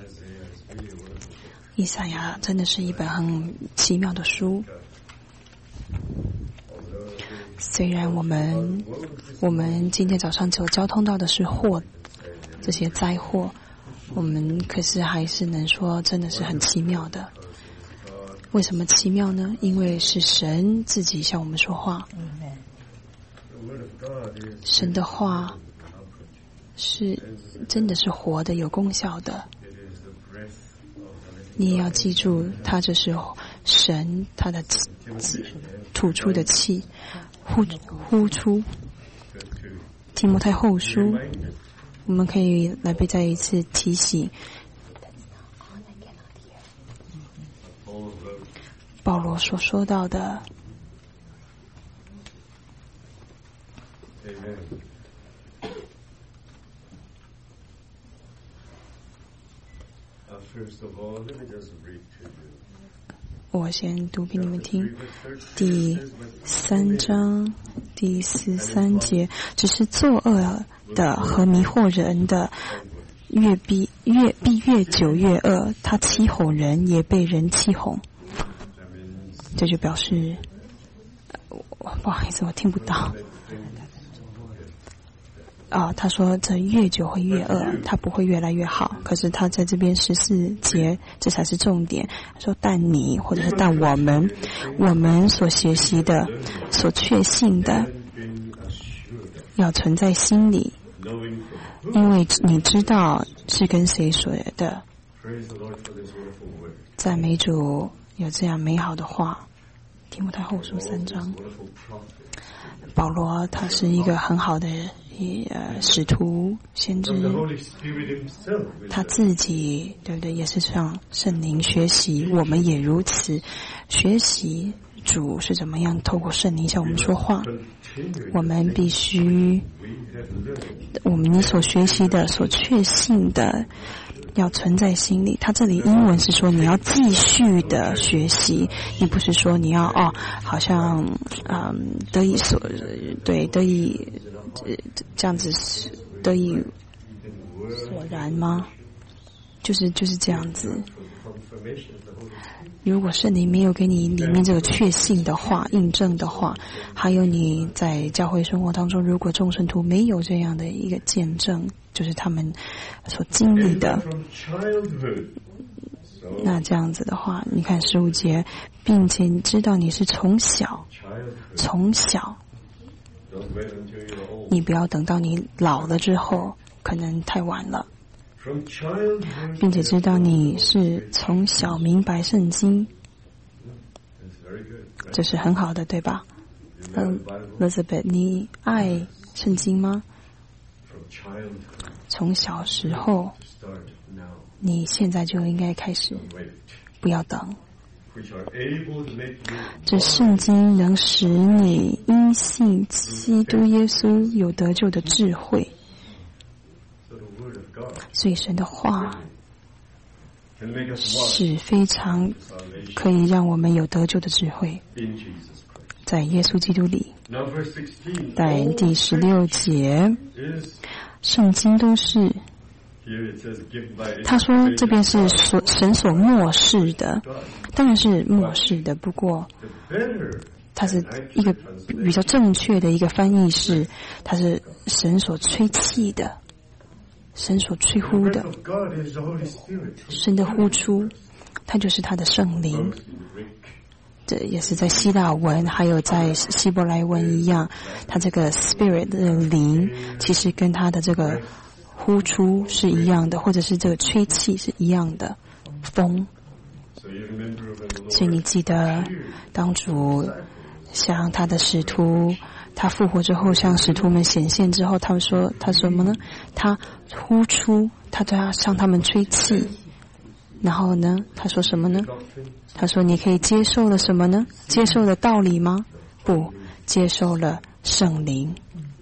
以赛亚真的是一本很奇妙的书。虽然我们今天早上所交通到的是祸，这些灾祸，我们可是还是能说真的是很奇妙的。为什么奇妙呢？因为是神自己向我们说话。神的话是真的是活的，有功效的。你也要记住，它这是神他的吐出的气，呼出。提摩太后书，我们可以来背再一次提醒。保罗所说到的，我先读给你们听。第3章第13节，只是作恶的和迷惑人的必越久越恶，他欺哄人也被人欺哄。这就表示，不好意思，我听不到。他说这越久会越恶，他不会越来越好。可是他在这边14节，这才是重点。他说但你或者是但我们所学习的、所确信的，要存在心里，因为你知道是跟谁说的。赞美主，有这样美好的话。提摩太后书3章，保罗他是一个很好的使徒先知，他自己对不对也是向圣灵学习，我们也如此学习主是怎么样透过圣灵向我们说话。我们必须，你所学习的、所确信的，要存在心里。他这里英文是说你要继续的学习，你不是说你要好像得以这样子得以所然吗？就是这样子。如果圣灵没有给你里面这个确信的话、印证的话，还有你在教会生活当中，如果众圣徒没有这样的一个见证，就是他们所经历的，那这样子的话，你看15节，并且你知道你是从小，你不要等到你老了之后，可能太晚了。并且知道你是从小明白圣经，这是很好的，对吧？Elizabeth， 你爱圣经吗？从小时候，你现在就应该开始，不要等。这圣经能使你因信基督耶稣有得救的智慧。所以神的话是非常可以让我们有得救的智慧，在耶稣基督里。在第16节，圣经都是，他说这边是神所默示的，当然是默示的，不过它是一个比较正确的一个翻译是，它是神所吹气的，神所吹呼的，神的呼出，它就是他的圣灵。这也是在希腊文还有在希伯来文一样，他这个 spirit 的灵其实跟他的这个呼出是一样的，或者是这个吹气是一样的，风。所以你记得当主向他的使徒，他复活之后向使徒们显现之后，他说什么呢？他呼出，他都要向他们吹气。然后呢，他说什么呢？他说你可以接受了什么呢？接受了道理吗？不，接受了圣灵。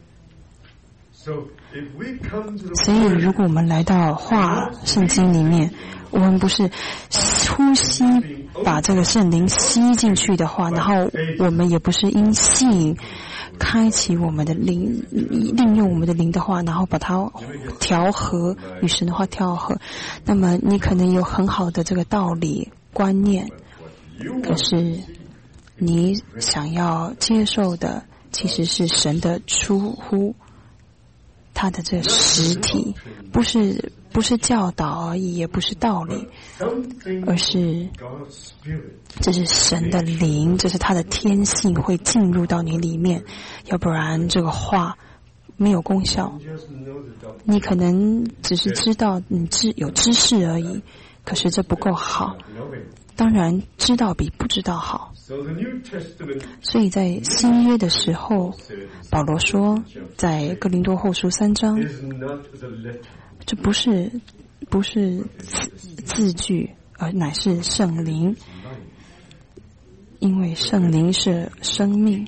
所以如果我们来到圣经里面，我们不是呼吸把这个圣灵吸进去的话，然后我们也不是因信开启我们的灵，利用我们的灵的话，然后把它调和，与神的话调和，那么你可能有很好的这个道理观念，可是你想要接受的其实是神的出乎他的这个实体，不是教导而已，也不是道理，而是这是神的灵，这是他的天性会进入到你里面，要不然这个话没有功效。你可能只是知道你有知识而已，可是这不够好。当然知道比不知道好，所以在新约的时候，保罗说在哥林多后书3章，这不是字句，而乃是圣灵，因为圣灵是生命。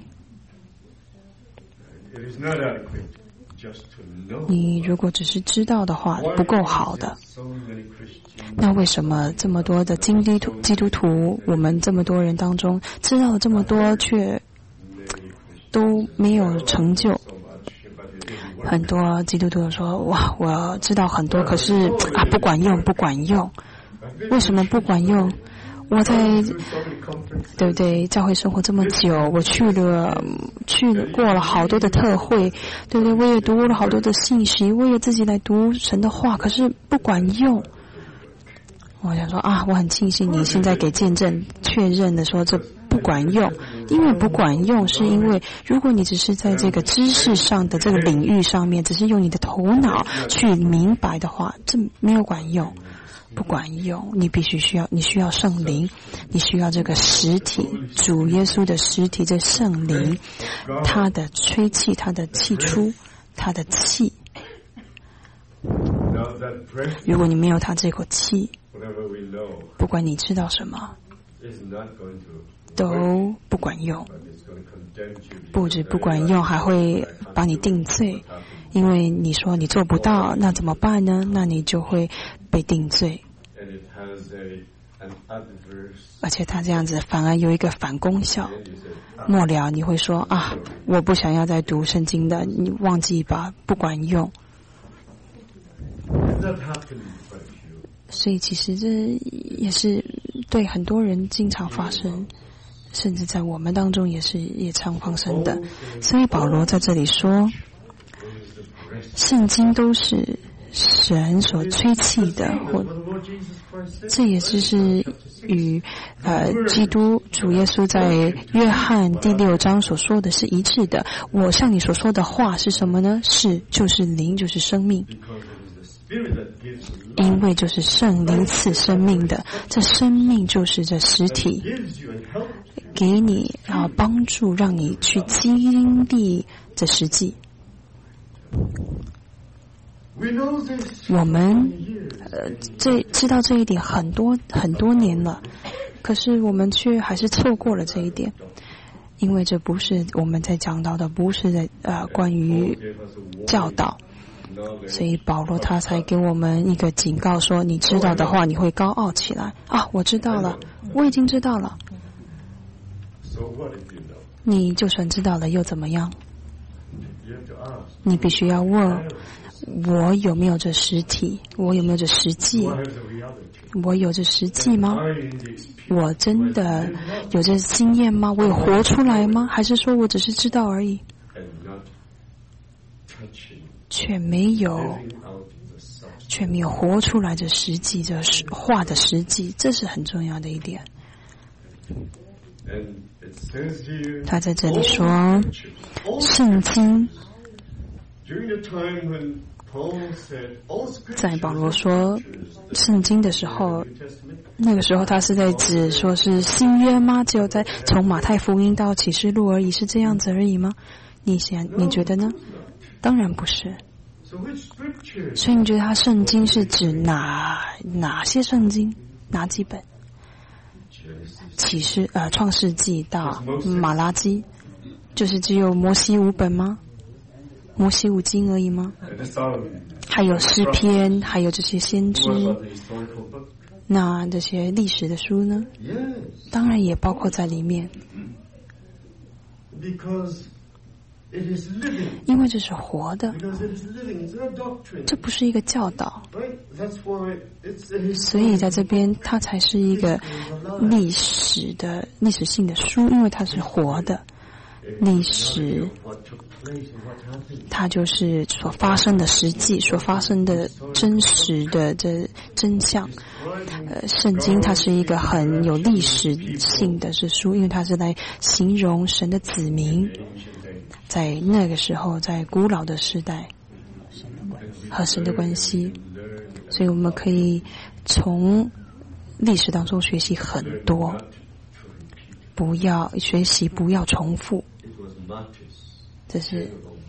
你如果只是知道的话，不够好的。那为什么这么多的基督徒，我们这么多人当中知道了这么多，却都没有成就？很多基督徒说：“哇，我知道很多，可是不管用。为什么不管用？我在对不对？教会生活这么久，我去了过了好多的特会，对不对？我也读了好多的信息，我也自己来读神的话，可是不管用。”我想说我很庆幸你现在给见证确认的说这不管用，因为不管用是因为如果你只是在这个知识上的这个领域上面，只是用你的头脑去明白的话，这没有管用，不管用。你需要圣灵，你需要这个实体，主耶稣的实体，这圣灵，他的吹气，他的气出，他的气。如果你没有他这口气，不管你知道什么都不管用，不止不管用，还会把你定罪，因为你说你做不到，那怎么办呢？那你就会被定罪，而且他这样子反而有一个反功效，末了你会说我不想要再读圣经的，你忘记吧，不管用。所以其实这也是对很多人经常发生，甚至在我们当中也常发生的。所以保罗在这里说，圣经都是神所吹气的，这也就是与基督主耶稣在约翰第6章所说的是一致的。我向你所说的话是什么呢？就是灵，就是生命。因为就是圣灵赐生命的，这生命就是这实体，给你帮助，让你去经历这实际。我们知道这一点很多年了，可是我们却还是错过了这一点，因为这不是我们在讲到的，不是在关于教导。所以保罗他才给我们一个警告说，你知道的话你会高傲起来我知道了，我已经知道了。你就算知道了又怎么样？你必须要问，我有没有这实体？我有没有这实际？我有这实际吗？我真的有这经验吗？我有活出来吗？还是说我只是知道而已，却没有活出来这实际，这话的实际，这是很重要的一点。他在这里说，圣经在保罗说圣经的时候，那个时候他是在指说是新约吗？只有在从马太福音到启示录而已，是这样子而已吗？你觉得呢？当然不是。所以你觉得他圣经是指哪些圣经？哪几本？创世纪到马拉基，就是只有摩西5本吗？摩西5经而已吗？还有诗篇，还有这些先知，那这些历史的书呢？当然也包括在里面。 因为这是活的，这不是一个教导，所以在这边它才是一个历史性的书，因为它是活的历史，它就是所发生的实际，所发生的真实的这真相。圣经它是一个很有历史性的书，因为它是来形容神的子民在那个时候，在古老的时代和神的关系，所以我们可以从历史当中学习很多，不要重复。这是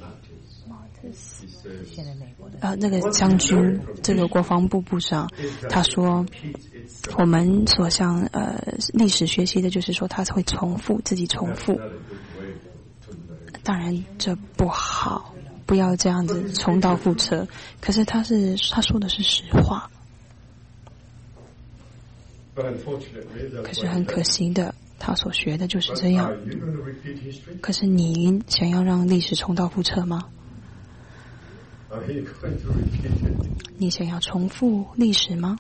现在美国的那个将军，这个国防部部长，他说我们所向历史学习的就是说他会自己重复。当然这不好，不要这样子重蹈覆辙，可是他说的是实话。可是很可惜的，他所学的就是这样。可是你想要让历史重蹈覆辙吗？你想要重复历史吗？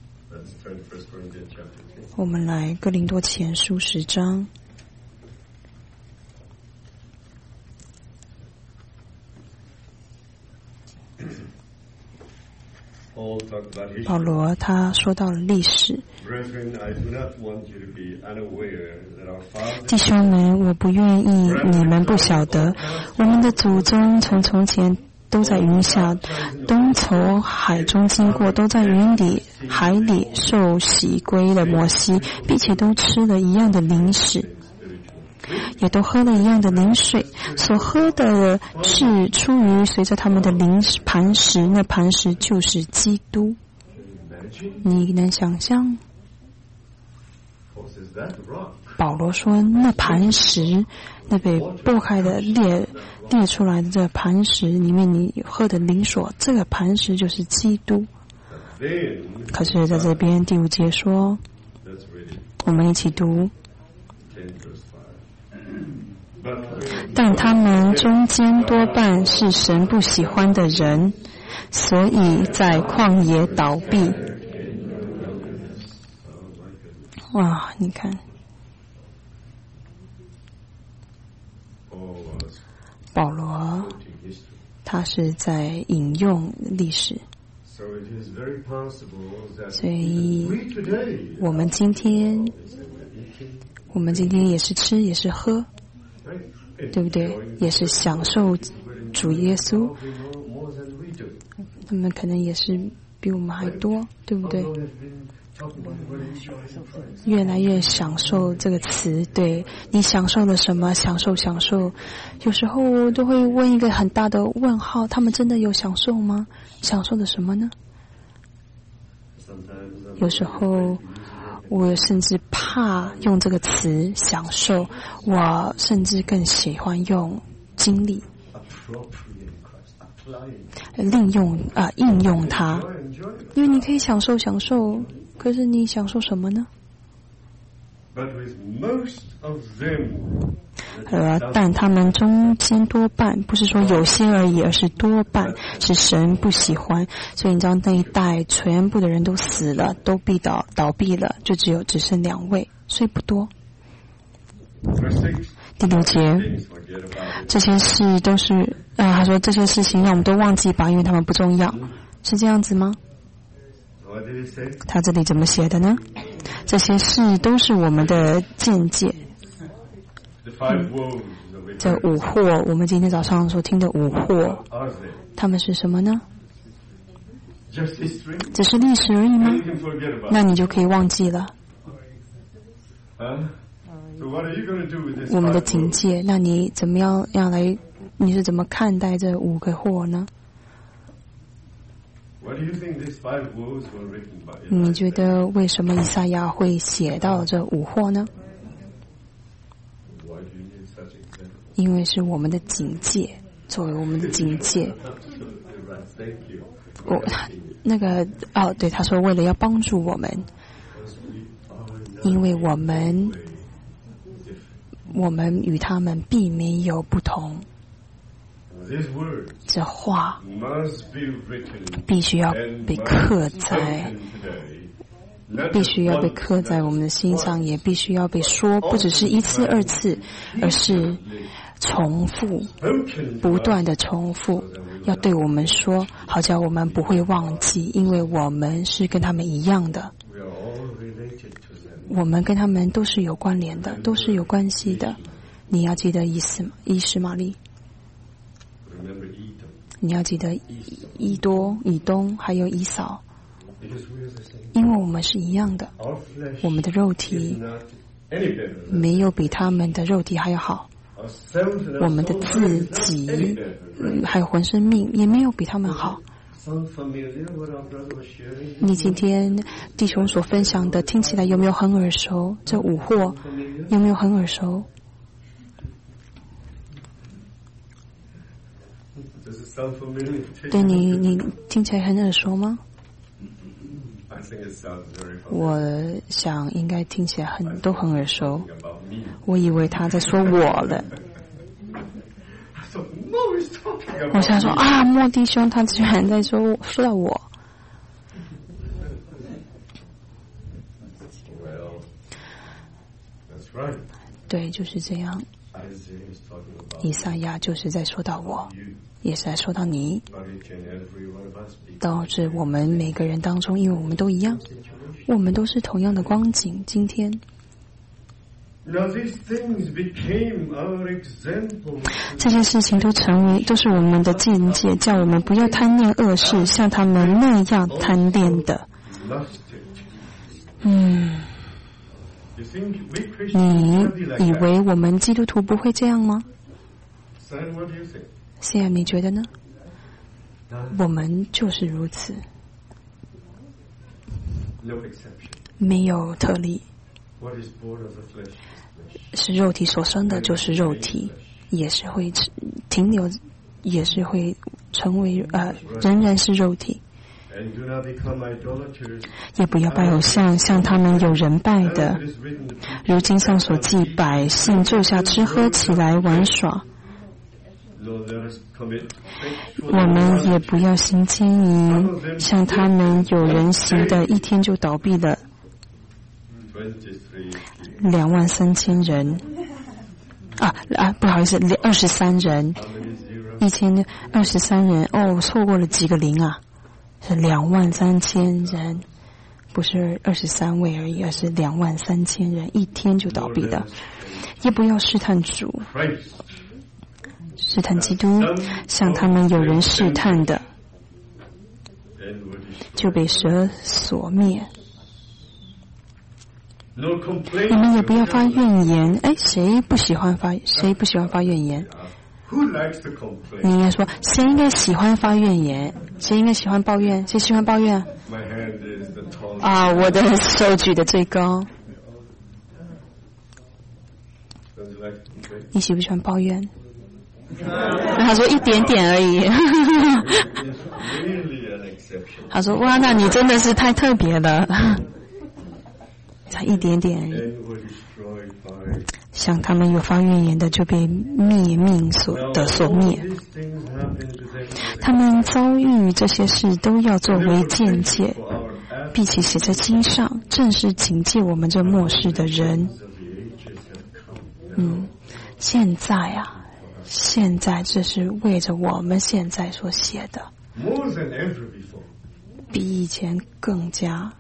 我们来哥林多前书10章。保罗他说到了历史。弟兄们，我不愿意你们不晓得，我们的祖宗从前都在云下，都从海中经过，都在海里受洗归了摩西，并且都吃了一样的灵食，也都喝了一样的灵水，所喝的是出于随着他们的灵磐石，那磐石就是基督。你能想象？保罗说那磐石，那被剥开的裂出来的这个磐石里面你喝的灵水，这个磐石就是基督。可是在这边第5节说，我们一起读，但他们中间多半是神不喜欢的人，所以在旷野倒闭。哇，你看，保罗他是在引用历史，所以我们今天也是吃也是喝，对不对？也是享受主耶稣，他们可能也是比我们还多，对不对？越来越享受这个词，对，你享受了什么？享受，有时候都会问一个很大的问号，他们真的有享受吗？享受的什么呢？有时候我甚至怕用这个词享受，我甚至更喜欢用经历应用它，因为你可以享受，可是你享受什么呢？但他们中间多半，不是说有些而已，而是多半是神不喜欢。所以你知道那一代全部的人都死了，都倒闭了，就只剩2位，所以不多。第6节，这些事都是他说这些事情让我们都忘记吧，因为他们不重要，是这样子吗？他这里怎么写的呢？这些事都是我们的见解。这5祸，我们今天早上所听的5祸，他们是什么呢？只是历史而已吗？那你就可以忘记了。我们的警戒，那你怎么样来？你是怎么看待这5个祸呢？你觉得为什么以赛亚会写到这5祸呢？因为是我们的警戒，作为我们的警戒。对，他说为了要帮助我们，因为我们与他们并没有不同， 这话必须要被刻在我们的心上，也必须要被说，不只是一次二次，而是重复，不断的重复，要对我们说，好叫我们不会忘记，因为我们是跟他们一样的，我们跟他们都是有关联的，都是有关系的。你要记得以实玛利，你要记得以东还有以扫，因为我们是一样的，我们的肉体没有比他们的肉体还要好，我们的自己还有浑身命也没有比他们好。你今天弟兄所分享的听起来有没有很耳熟？这五货有没有很耳熟？对你听起来很耳熟吗？我想应该听起来都很耳熟。我以为他在说我了。我想说啊，莫弟兄他居然在说到我。对，就是这样。以赛亚就是在说到我，也是在说到你，导致我们每个人当中，因为我们都一样，我们都是同样的光景。今天这些事情都是我们的境界，叫我们不要贪恋恶事，像他们那样贪恋的。你以为我们基督徒不会这样吗？现在你觉得呢？我们就是如此，没有特例。是肉体所生的就是肉体，也是会停留，也是会成为仍然是肉体。也不要拜偶像，像他们有人拜的。如经上所记，百姓坐下吃喝起来玩耍。我们也不要行奸淫，像他们有人行的，一天就倒闭了23000人。不好意思，23人，1023人。哦，错过了几个零啊？是23000人，不是23位而已，而是23000人，一天就倒闭的。也不要试探主，试探基督，像他们有人试探的，就被蛇所灭。你们也不要发怨言。谁不喜欢发怨言？你应该说，谁应该喜欢发怨言？谁应该喜欢抱怨？谁喜欢抱怨？我的手举得最高。你喜不喜欢抱怨？他说一点点而已。他说哇，那你真的是太特别了。才一点点而已。像他们有发怨言的，就被灭命所灭。他们遭遇这些事，都要作为鉴戒，并且写在经上，正是警戒我们这末世的人。现在这是为着我们现在所写的，比以前更加，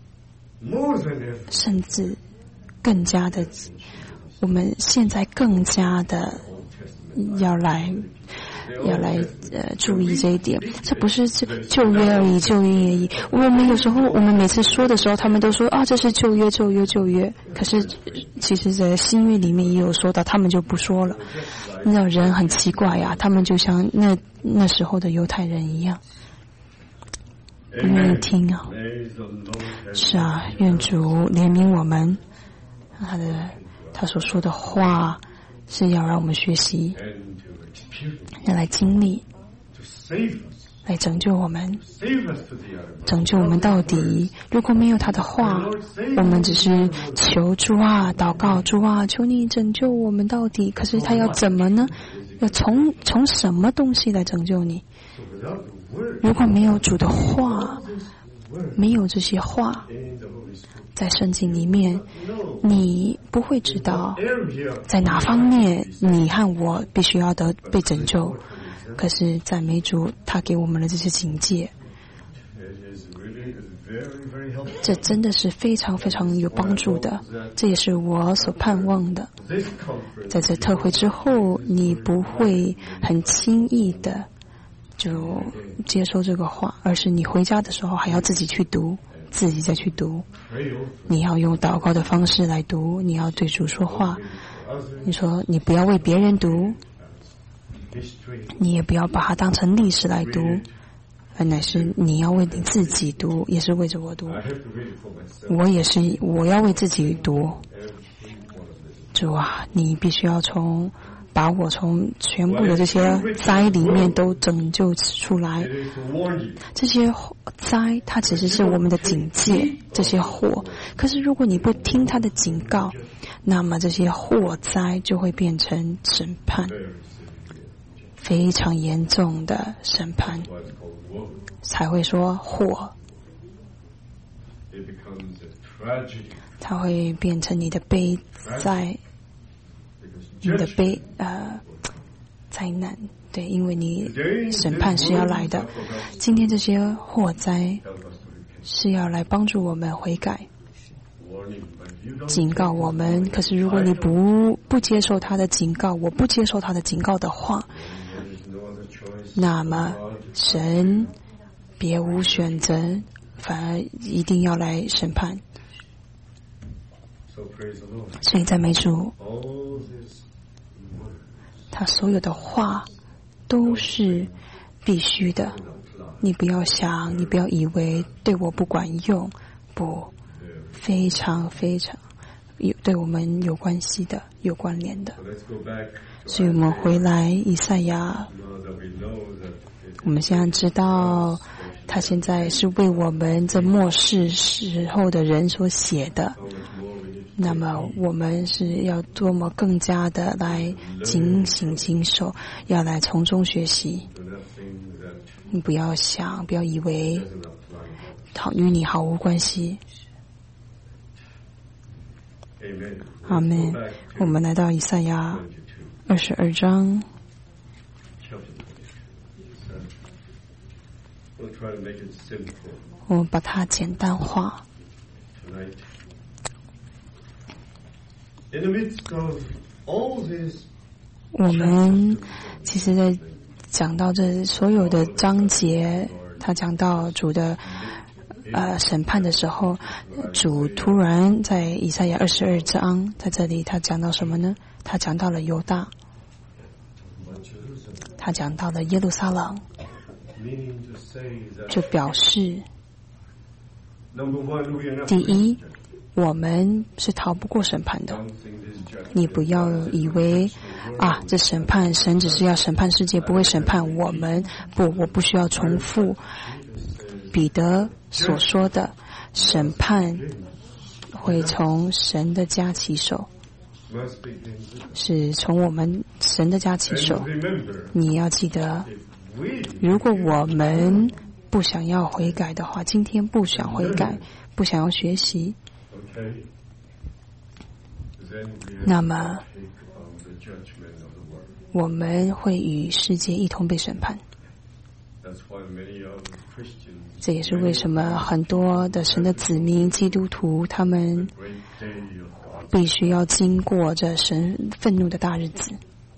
甚至更加的，我们现在更加的要来注意这一点。这不是旧约而已，旧约而已。我们有时候，我们每次说的时候，他们都说这是旧约。可是其实在新约里面也有说到，他们就不说了。你知道人很奇怪呀，他们就像那时候的犹太人一样，不愿意听啊。是啊，愿主怜悯我们。他所说的话是要让我们学习，要来经历，来拯救我们，拯救我们到底。如果没有他的话，我们只是求主啊，祷告主啊，求你拯救我们到底。可是他要怎么呢？ 要从什么东西来拯救你？如果没有主的话，没有这些话在圣经里面，你不会知道在哪方面你和我必须要被拯救。可是赞美主，他给我们的这些警戒，这真的是非常非常有帮助的，这也是我所盼望的。在这特会之后，你不会很轻易的就接受这个话，而是你回家的时候还要自己去读，自己再去读。你要用祷告的方式来读，你要对主说话。你说你不要为别人读，你也不要把它当成历史来读，而乃是你要为你自己读，也是为着我读。我要为自己读。主啊，你必须要把我从全部的这些灾里面都拯救出来。这些灾它只是我们的警戒，这些祸。可是如果你不听他的警告，那么这些祸灾就会变成审判，非常严重的审判，才会说祸。它会变成你的悲灾，你的灾难。对，因为你审判是要来的。今天这些祸灾是要来帮助我们悔改，警告我们。可是如果你不接受他的警告，我不接受他的警告的话，那么神别无选择，反而一定要来审判。所以赞美主，他所有的话都是必须的。你不要想，你不要以为对我不管用，不，非常非常对我们有关系的，有关联的。所以我们回来以赛亚，我们现在知道他现在是为我们这末世时候的人所写的。那么我们是要多么更加的来警醒谨守，要来从中学习。你不要想，不要以为与你毫无关系。阿们。我们来到以赛亚22章。我们把它简单化。我们其实在讲到这所有的章节，他讲到主的审判的时候，主突然在以赛亚22章在这里他讲到什么呢？他讲到了犹大，他讲到了耶路撒冷，就表示第一，我们是逃不过审判的。你不要以为这审判神只是要审判世界，不会审判我们。不，我不需要重复彼得所说的，审判会从神的家起手，是从我们神的家起手。你要记得，如果我们不想要悔改的话，今天不想悔改，不想要学习，那么我们会与世界一同被审判。这也是为什么很多的神的子民基督徒，他们必须要经过这神愤怒的大日子，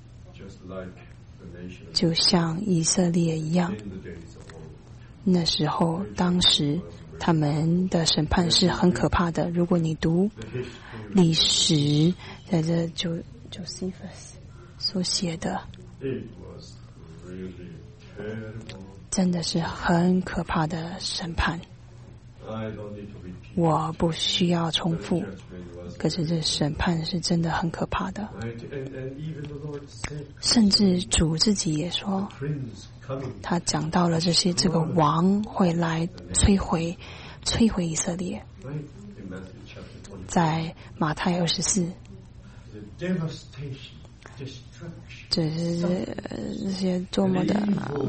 就像以色列一样。那时候当时他们的审判是很可怕的。如果你读历史，在这Josephus 所写的，真的是很可怕的审判。我不需要重复，可是这审判是真的很可怕的。甚至主自己也说，他讲到了这个王会来摧毁以色列。在马太24， 这些多么的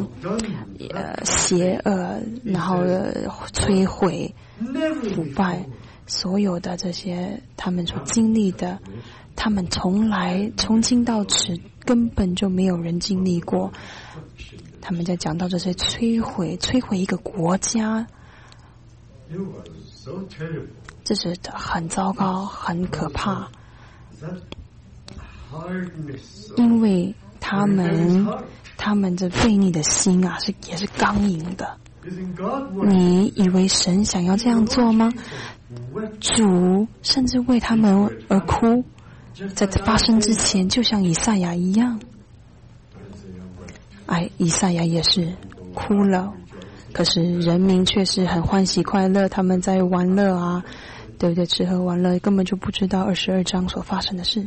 邪恶，然后摧毁、腐败，所有的这些他们所经历的，他们从今到此根本就没有人经历过。他们在讲到这些摧毁一个国家，这是很糟糕、很可怕。因为他们这悖逆的心啊，也是刚硬的。你以为神想要这样做吗？主甚至为他们而哭，在发生之前，就像以赛亚一样。以赛亚也是哭了，可是人民却是很欢喜快乐，他们在玩乐啊，对不对？吃喝玩乐，根本就不知道22章所发生的事。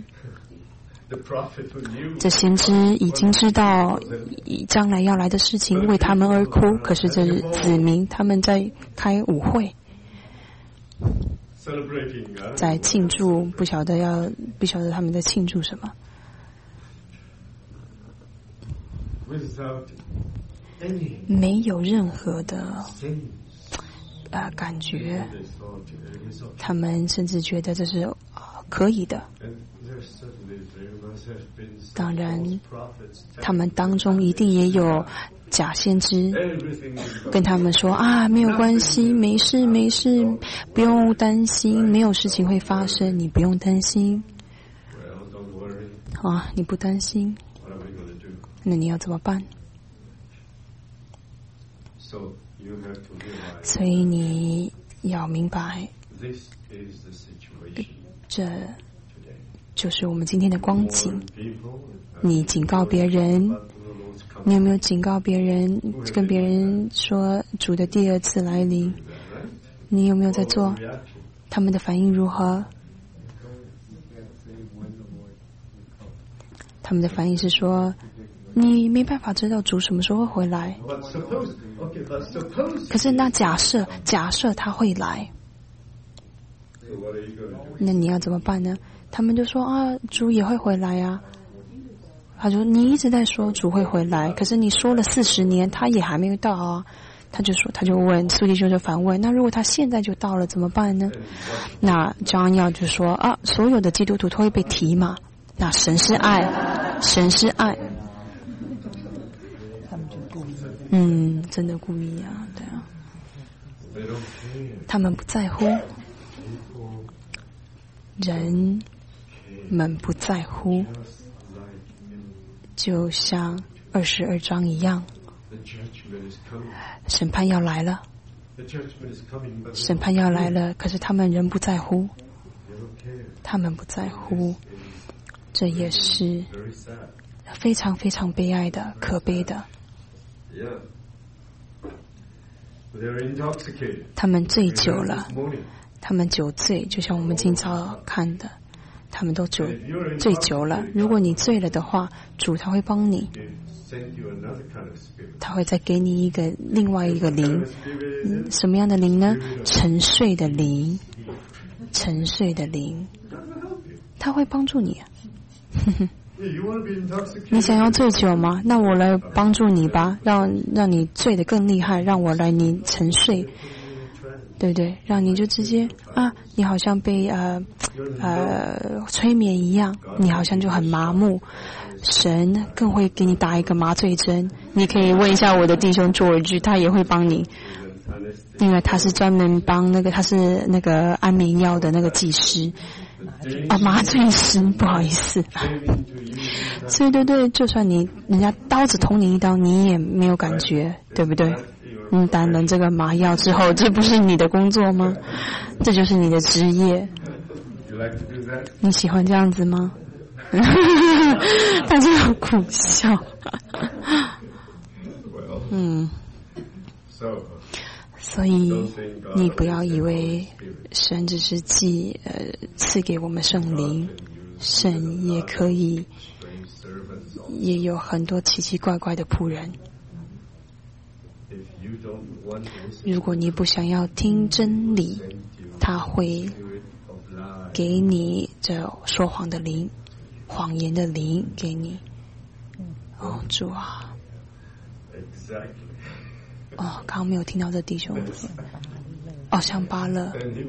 这先知已经知道将来要来的事情，为他们而哭。可是这子民他们在开舞会，在庆祝，不晓得他们在庆祝什么。没有任何的感觉，他们甚至觉得这是可以的。当然，他们当中一定也有假先知，跟他们说没有关系，没事，不用担心，没有事情会发生，你不用担心。你不担心，那你要怎么办？所以你要明白，这就是我们今天的光景。你警告别人，你有没有警告别人，跟别人说主的第二次来临？你有没有在做？他们的反应如何？他们的反应是说，你没办法知道主什么时候会回来。可是那假设他会来，那你要怎么办呢？他们就说主也会回来啊。他说你一直在说主会回来，可是你说了40年，他也还没有到啊。他就问苏弟兄就反问，那如果他现在就到了怎么办呢？那张耀就说所有的基督徒都会被提嘛。那神是爱，神是爱。他们就故意，真的故意啊，对啊。他们不在乎，人们不在乎，就像22章一样，审判要来了，审判要来了，可是他们仍不在乎，他们不在乎，这也是非常非常悲哀的，可悲的。他们醉酒了，他们酒醉，就像我们今早看的，他们都醉酒了。如果你醉了的话，主他会帮你，他会再给你另外一个灵，什么样的灵呢？沉睡的灵，沉睡的灵，他会帮助你。你想要醉酒吗？那我来帮助你吧，让你醉得更厉害，让我来你沉睡，对不对？让你就直接你好像被催眠一样，你好像就很麻木。神更会给你打一个麻醉针，你可以问一下我的弟兄George，他也会帮你，因为他是专门帮他是那个安眠药的那个技师。麻醉师，不好意思。所以对，就算人家刀子捅你一刀，你也没有感觉，对不对？你打了这个麻药之后，这不是你的工作吗？这就是你的职业。你喜欢这样子吗？他就苦笑。所以你不要以为神只是赐给我们圣灵，神也可以也有很多奇奇怪怪的仆人。如果你不想要听真理，他会给你这说谎的灵， 谎言的灵给你。哦，主啊！哦，刚刚没有听到这弟兄。哦，像巴勒，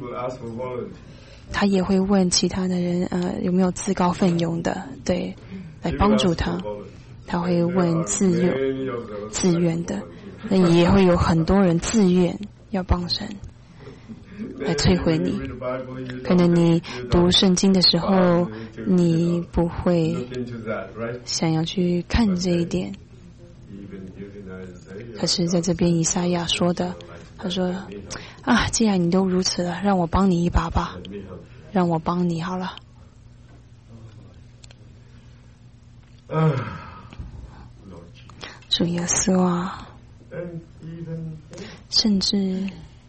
他也会问其他的人，有没有自告奋勇的，对，来帮助他。他会问自愿的，那也会有很多人自愿要帮神来摧毁你。可能你读圣经的时候，你不会想要去看这一点。可是在这边以赛亚说的，他说啊，既然你都如此了，让我帮你一把吧，让我帮你好了。主耶稣啊，甚至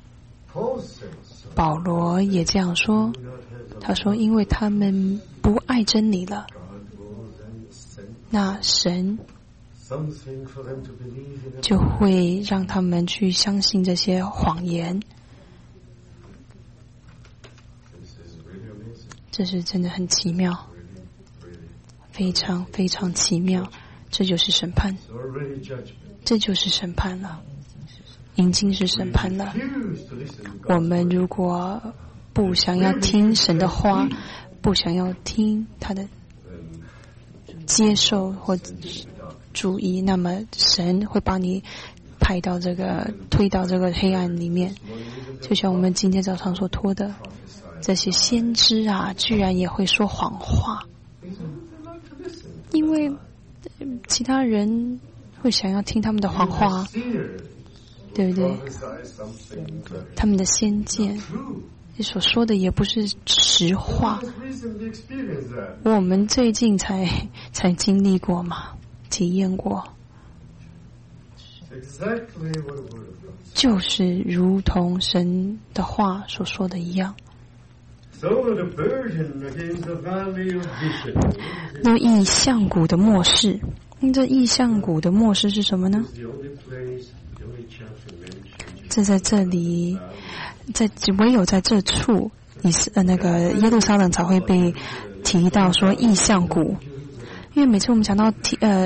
保罗也这样说，他说因为他们不爱真理了，那神就会让他们去相信这些谎言。这是真的很奇妙，非常非常奇妙。这就是审判，这就是审判了，已经是审判了。我们如果不想要听神的话，不想要听他的接受或注意，那么神会把你推到这个黑暗里面。就像我们今天早上所说的，这些先知啊，居然也会说谎话，因为其他人会想要听他们的谎话，对不对？他们的先见所说的也不是实话，我们最近才经历过嘛，体验过，就是如同神的话所说的一样。那异象谷的末世，这异象谷的末世是什么呢？这在这里，唯有在这处，那个耶路撒冷才会被提到说异象谷。因为每次我们讲到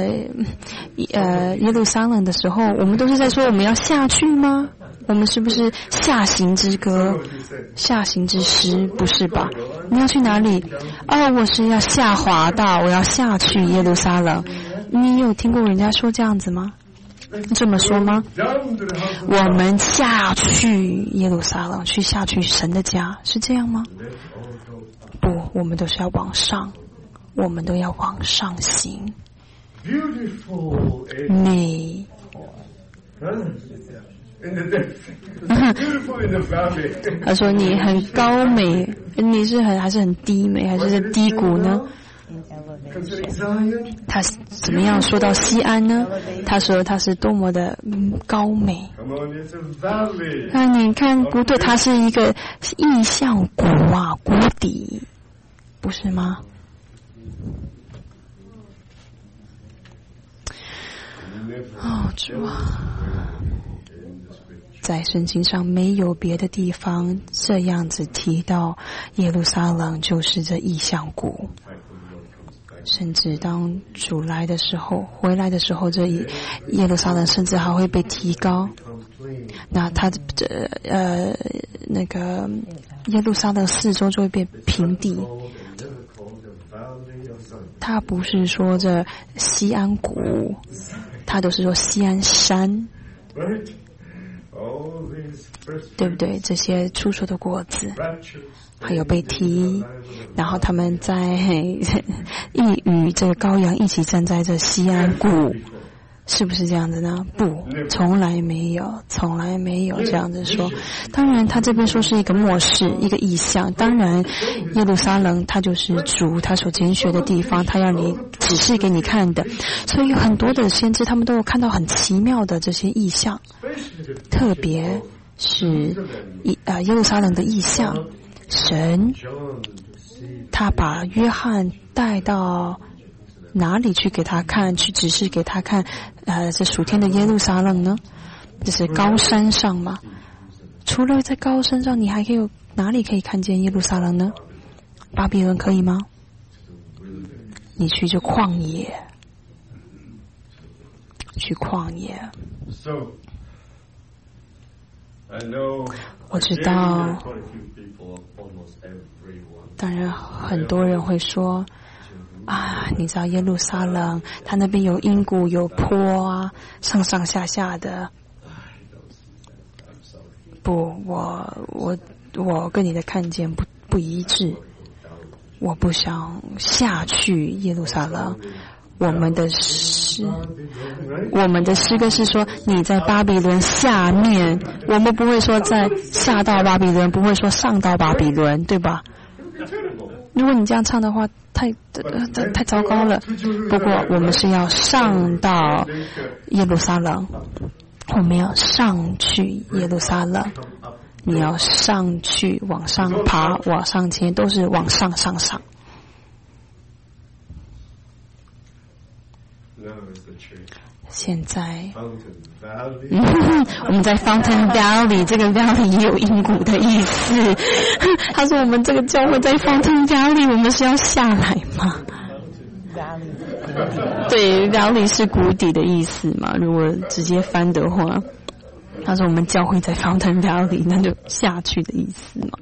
耶路撒冷的时候，我们都是在说我们要下去吗？我们是不是下行之歌、下行之诗？不是吧？你要去哪里？哦，我是要下滑到，我要下去耶路撒冷。你有听过人家说这样子吗？这么说吗？我们下去耶路撒冷，下去神的家，是这样吗？不，我们都是要往上，我们都要往上行。美。他说你很高美，你是还是很低美，还是在低谷呢？他怎么样说到西安呢？他说他是多么的高美。那你看不对，他是一个异象谷啊，谷底，不是吗？哦，主啊！在圣经上没有别的地方这样子提到耶路撒冷就是这异象谷，甚至当主来的时候，回来的时候，这耶路撒冷甚至还会被提高。那他那个耶路撒冷四周就会变平地。他不是说这西安谷，他都是说西安山。对不对？这些出熟的果子还有被提，然后他们在一与这个羔羊一起站在这西安谷，是不是这样子呢？不，从来没有这样子说。当然他这边说是一个末世，一个异象。当然耶路撒冷它就是主他所拣选的地方，他要你指示给你看的。所以有很多的先知他们都有看到很奇妙的这些异象，特别是耶路撒冷的异象。神他把约翰带到哪里去给他看，去指示给他看这属天的耶路撒冷呢？这是高山上嘛。除了在高山上，你还可以有哪里可以看见耶路撒冷呢？巴比伦可以吗？ 你去就旷野，去旷野。我知道，当然很多人会说啊，你知道耶路撒冷，它那边有阴谷有坡啊，上上下下的。不，我跟你的看见不一致。我不想下去耶路撒冷。我们的诗歌是说你在巴比伦下面，我们不会说在下到巴比伦，不会说上到巴比伦，对吧？如果你这样唱的话，太糟糕了。不过我们是要上到耶路撒冷，我们要上去耶路撒冷。你要上去，往上爬，往上前，都是往上。现在，我们在 Fountain Valley， 这个 Valley 也有阴谷的意思。他说我们这个教会在 Fountain Valley， 我们是要下来吗？对 ，Valley 是谷底的意思嘛？如果直接翻的话，他说我们教会在 Fountain Valley， 那就下去的意思嘛。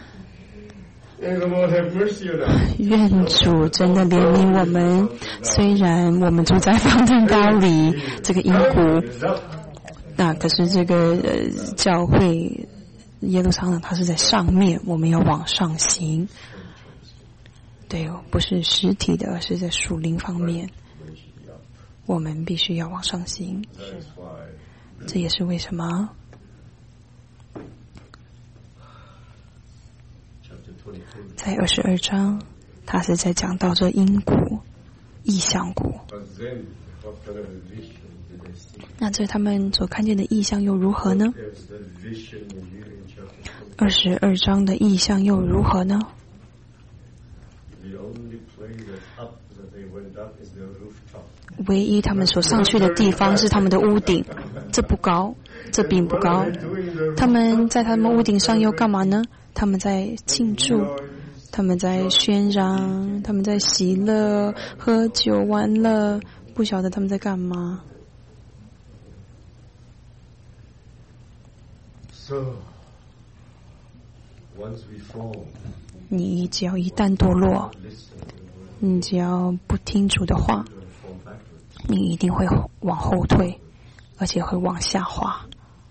愿主真的怜悯我们，虽然我们住在Fountain Valley这个阴谷，那可是这个教会耶路撒冷它是在上面，我们要往上行。对，不是实体的，而是在属灵方面，我们必须要往上行。这也是为什么在22章，他是在讲到这阴谷、异象谷。那这他们所看见的异象又如何呢？22章的异象又如何呢？唯一他们所上去的地方是他们的屋顶，这不高，这并不高。他们在他们屋顶上又干嘛呢？他们在庆祝，他们在宣嚷，他们在喜乐、喝酒、玩乐，不晓得他们在干嘛。你只要一旦堕落，你只要不听主的话，你一定会往后退，而且会往下滑。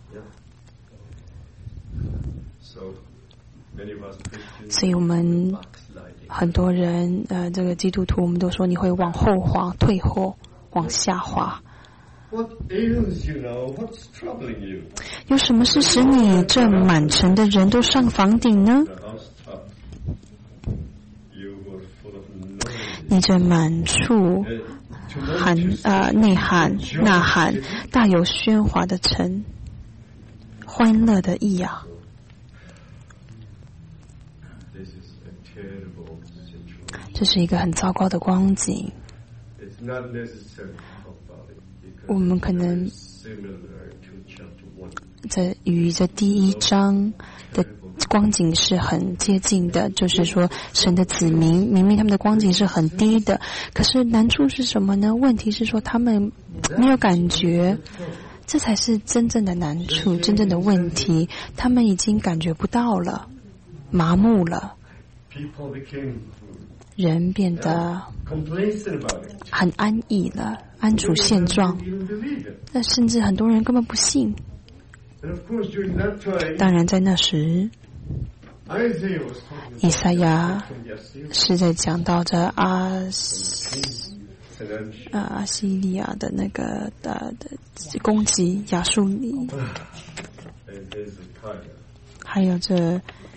所以我们很多人这个基督徒，我们都说你会往后滑，退后，往下滑。有什么是使你这满城的人都上房顶呢？你这满处内喊呐喊，大有喧哗的城，欢乐的意啊！这是一个很糟糕的光景。我们可能这与这第1章的光景是很接近的，就是说神的子民明明他们的光景是很低的，可是难处是什么呢？问题是说他们没有感觉，这才是真正的难处，真正的问题。他们已经感觉不到了，麻木了，人变得很安逸了，安处现状。那甚至很多人根本不信。当然在那时，以赛亚是在讲到这阿西利亚的那个的攻击亚述里，还有这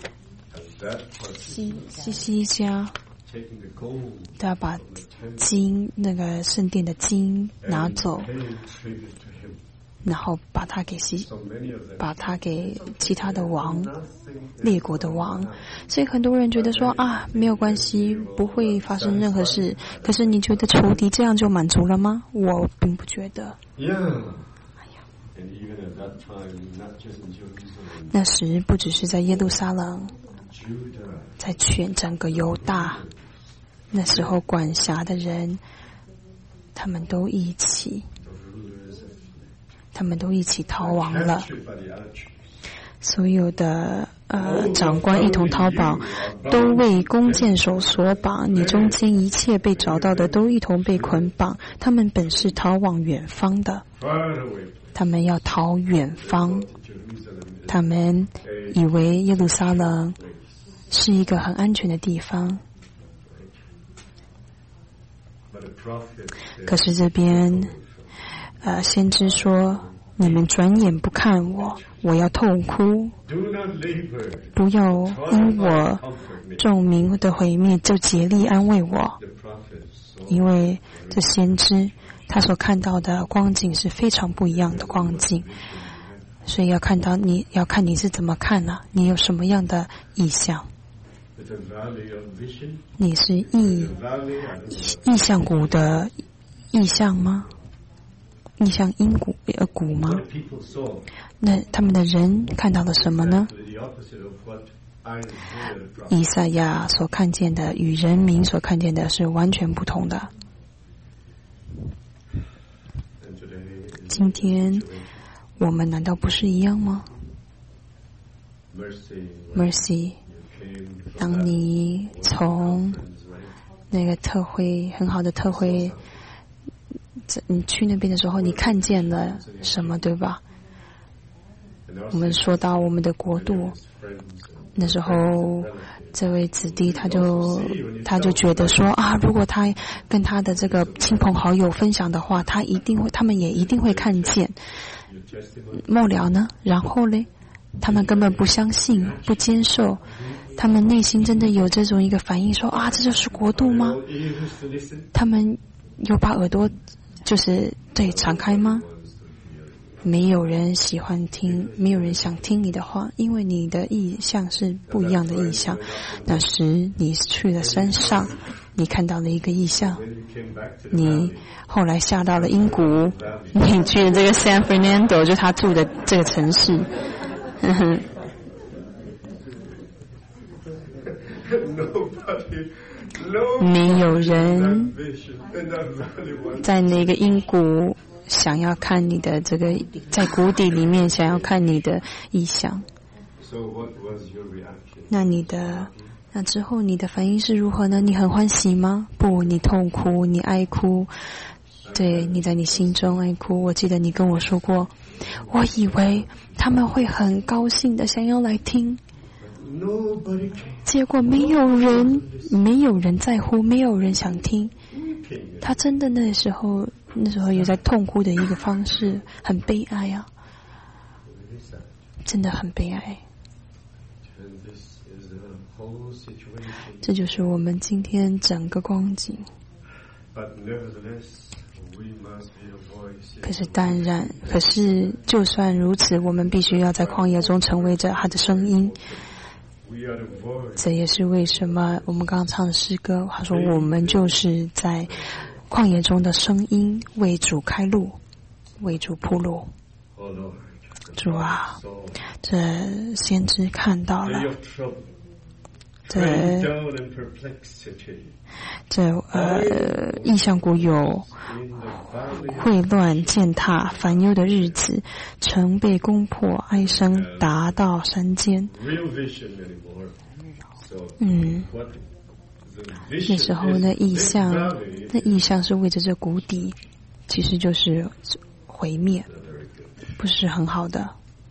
西家，他把金那个圣殿的金拿走，然后把它给其他的王，列国的王。所以很多人觉得说啊，没有关系，不会发生任何事。可是你觉得仇敌这样就满足了吗？我并不觉得。那时不只是在耶路撒冷，在整个犹大， 那时候管辖的人，他们都一起逃亡了。所有的长官一同逃跑，都为弓箭手所绑。你中间一切被找到的，都一同被捆绑。他们本是逃往远方的，他们要逃远方。他们以为耶路撒冷是一个很安全的地方。可是这边先知说，你们转眼不看我，我要痛哭，不要因我众民的毁灭就竭力安慰我。因为这先知他所看到的光景是非常不一样的光景，所以要看你是怎么看啊，你有什么样的意象？你是意象谷的意象吗？意象因谷吗？那他们的人看到了什么呢？以赛亚所看见的与人民所看见的是完全不同的。今天我们难道不是一样吗？ Mercy， 当你从那个特会很好的特会，你去那边的时候，你看见了什么，对吧？我们说到我们的国度，那时候这位子弟他就觉得说啊，如果他跟他的这个亲朋好友分享的话，他们也一定会看见。末了呢？然后嘞，他们根本不相信，不接受，他们内心真的有这种一个反应说啊，这就是国度吗？他们有把耳朵就是敞开吗？没有人喜欢听，没有人想听你的话，因为你的意象是不一样的意象。那时你去了山上，你看到了一个意象，你后来下到了英谷，你去了这个 San Fernando， 就他住的这个城市。没有人在那个英谷想要看你的这个，在谷底里面想要看你的意象。那之后你的反应是如何呢？你很欢喜吗？不，你痛哭，你哀哭。对，你在你心中哀哭。我记得你跟我说过，我以为他们会很高兴的想要来听，结果没有人在乎，没有人想听。他真的那时候也在痛哭的一个方式，很悲哀啊，真的很悲哀。这就是我们今天整个光景。可是就算如此，我们必须要在旷野中成为着他的声音。这也是为什么我们刚刚唱的诗歌，他说我们就是在旷野中的声音，为主开路，为主铺路。主啊，这先知看到了，异象谷有混乱践踏烦忧的日子，城被攻破，哀声达到山间。那时候那异象是为着这谷底，其实就是毁灭，不是很好的。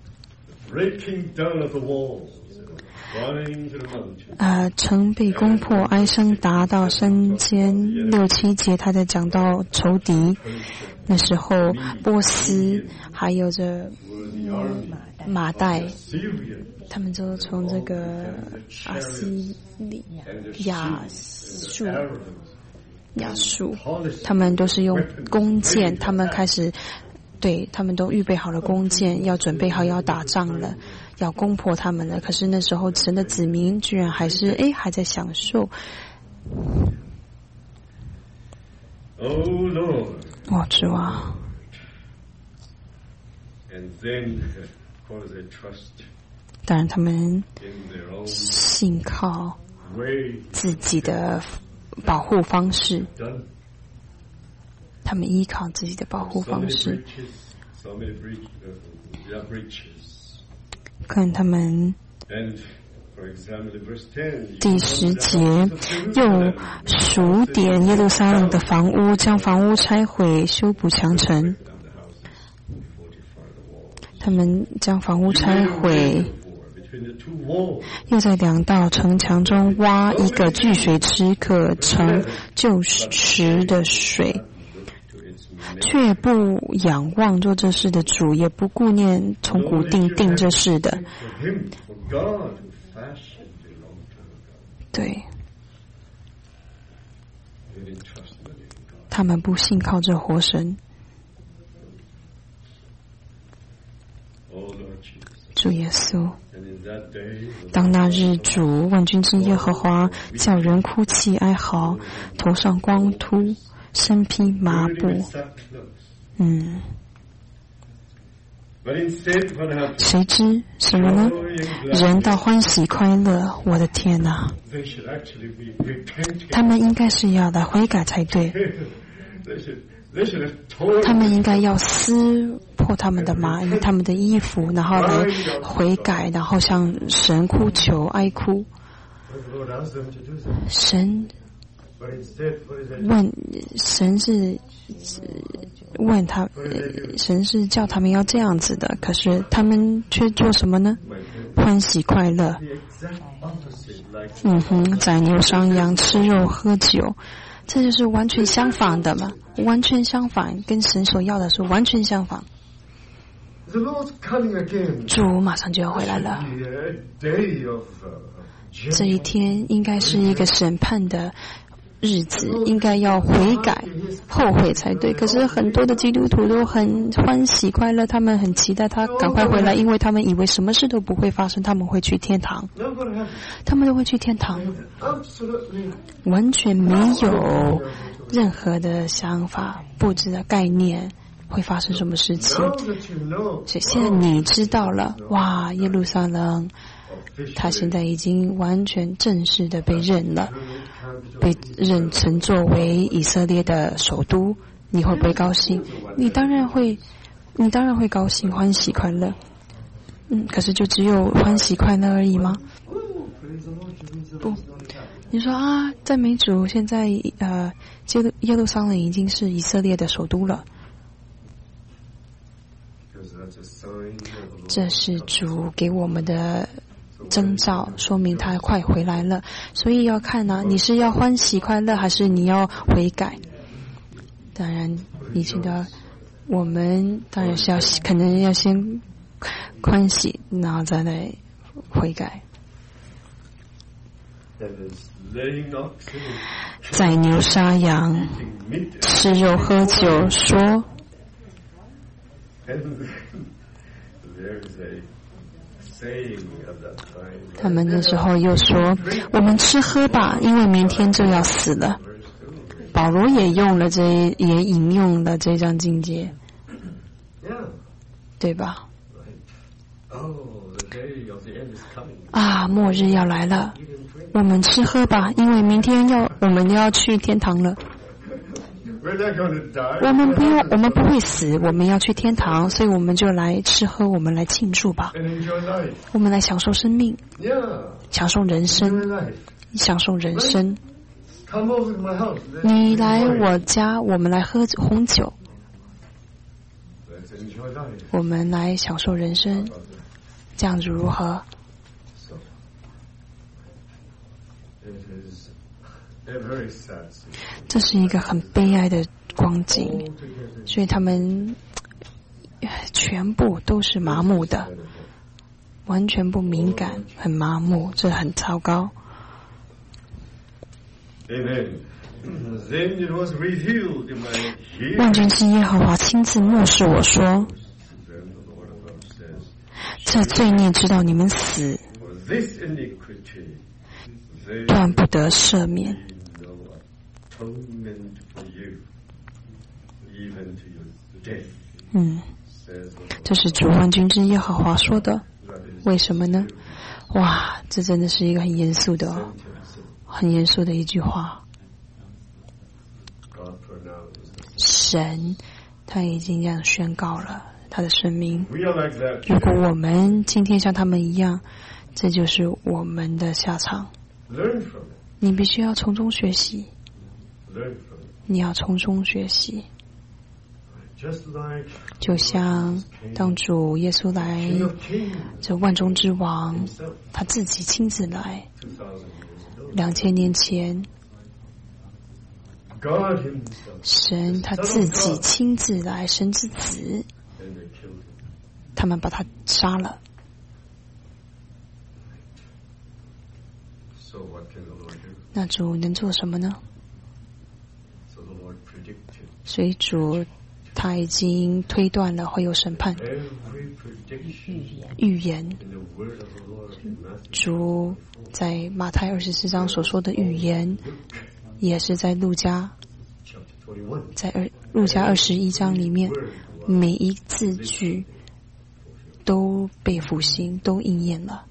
城被攻破，哀声达到山间。6、7节他在讲到仇敌，那时候波斯还有着马代，他们就从这个阿西利亚述，他们都是用弓箭，他们开始他们都预备好了弓箭，要准备好要打仗了，要攻破他们了。可是那时候神的子民居然还在享受。主啊，当然他们信靠自己的保护方式，他们依靠自己的保护方式。看他们第10节，用数点耶路撒冷的房屋，将房屋拆毁，修补墙城。他们将房屋拆毁，又在2道城墙中挖一个聚水池，可盛旧时的水，却不仰望做这事的主，也不顾念从古定这事的。对，他们不信靠这活神。主耶稣，当那日主万军之耶和华叫人哭泣哀嚎，头上光秃，身披麻布。谁知什么呢？人到欢喜快乐。我的天哪！他们应该是要来悔改才对。他们应该要撕破他们的衣服，然后来悔改，然后向神哭求哀哭。神是叫他们要这样子的，可是他们却做什么呢？欢喜快乐。宰牛伤羊，吃肉喝酒，这就是完全相反的嘛，完全相反，跟神所要的是完全相反。主马上就要回来了，这一天应该是一个审判的日子，应该要悔改后悔才对。可是很多的基督徒都很欢喜快乐，他们很期待他赶快回来，因为他们以为什么事都不会发生，他们会去天堂，他们都会去天堂，完全没有任何的想法，不知道概念会发生什么事情。所以现在你知道了，哇，耶路撒冷他现在已经完全正式的被认了，被认成作为以色列的首都，你会不会高兴？你当然会高兴，欢喜快乐。可是就只有欢喜快乐而已吗？不，你说啊，赞美主，现在耶路撒冷已经是以色列的首都了。这是主给我们的征兆，说明他快回来了。所以要看啊，你是要欢喜快乐，还是你要悔改？当然，你知道，我们当然是可能要先欢喜，然后再来悔改。宰牛杀羊，吃肉喝酒，说。他们那时候又说，我们吃喝吧，因为明天就要死了。保罗也引用了这张经节，对吧？啊，末日要来了，我们吃喝吧，因为明天我们要去天堂了。我们不会死，我们要去天堂，所以我们就来吃喝，我们来庆祝吧，我们来享受生命，享受人生，享受人生。你来我家，我们来喝红酒，我们来享受人生，这样子如何？这是一个很悲哀的光景，所以他们全部都是麻木的，完全不敏感，很麻木，这很糟糕。万军之耶和华亲自默示我说，这罪孽知道你们死，断不得赦免。这是主万军之耶和华说的。为什么呢？哇，这真的是一个很严肃的一句话。 神他已经这样宣告了他的生命。如果我们今天像他们一样，这就是我们的下场。你必须要从中学习，你要从中学习。就像当主耶稣来，这万中之王，他自己亲自来，2000年前，神他自己亲自来，神之子，他们把他杀了。那主能做什么呢？所以主他已经推断了会有审判。预言，主在马太24章所说的预言，也是在路加21章里面，每一字句都被复兴，都应验了。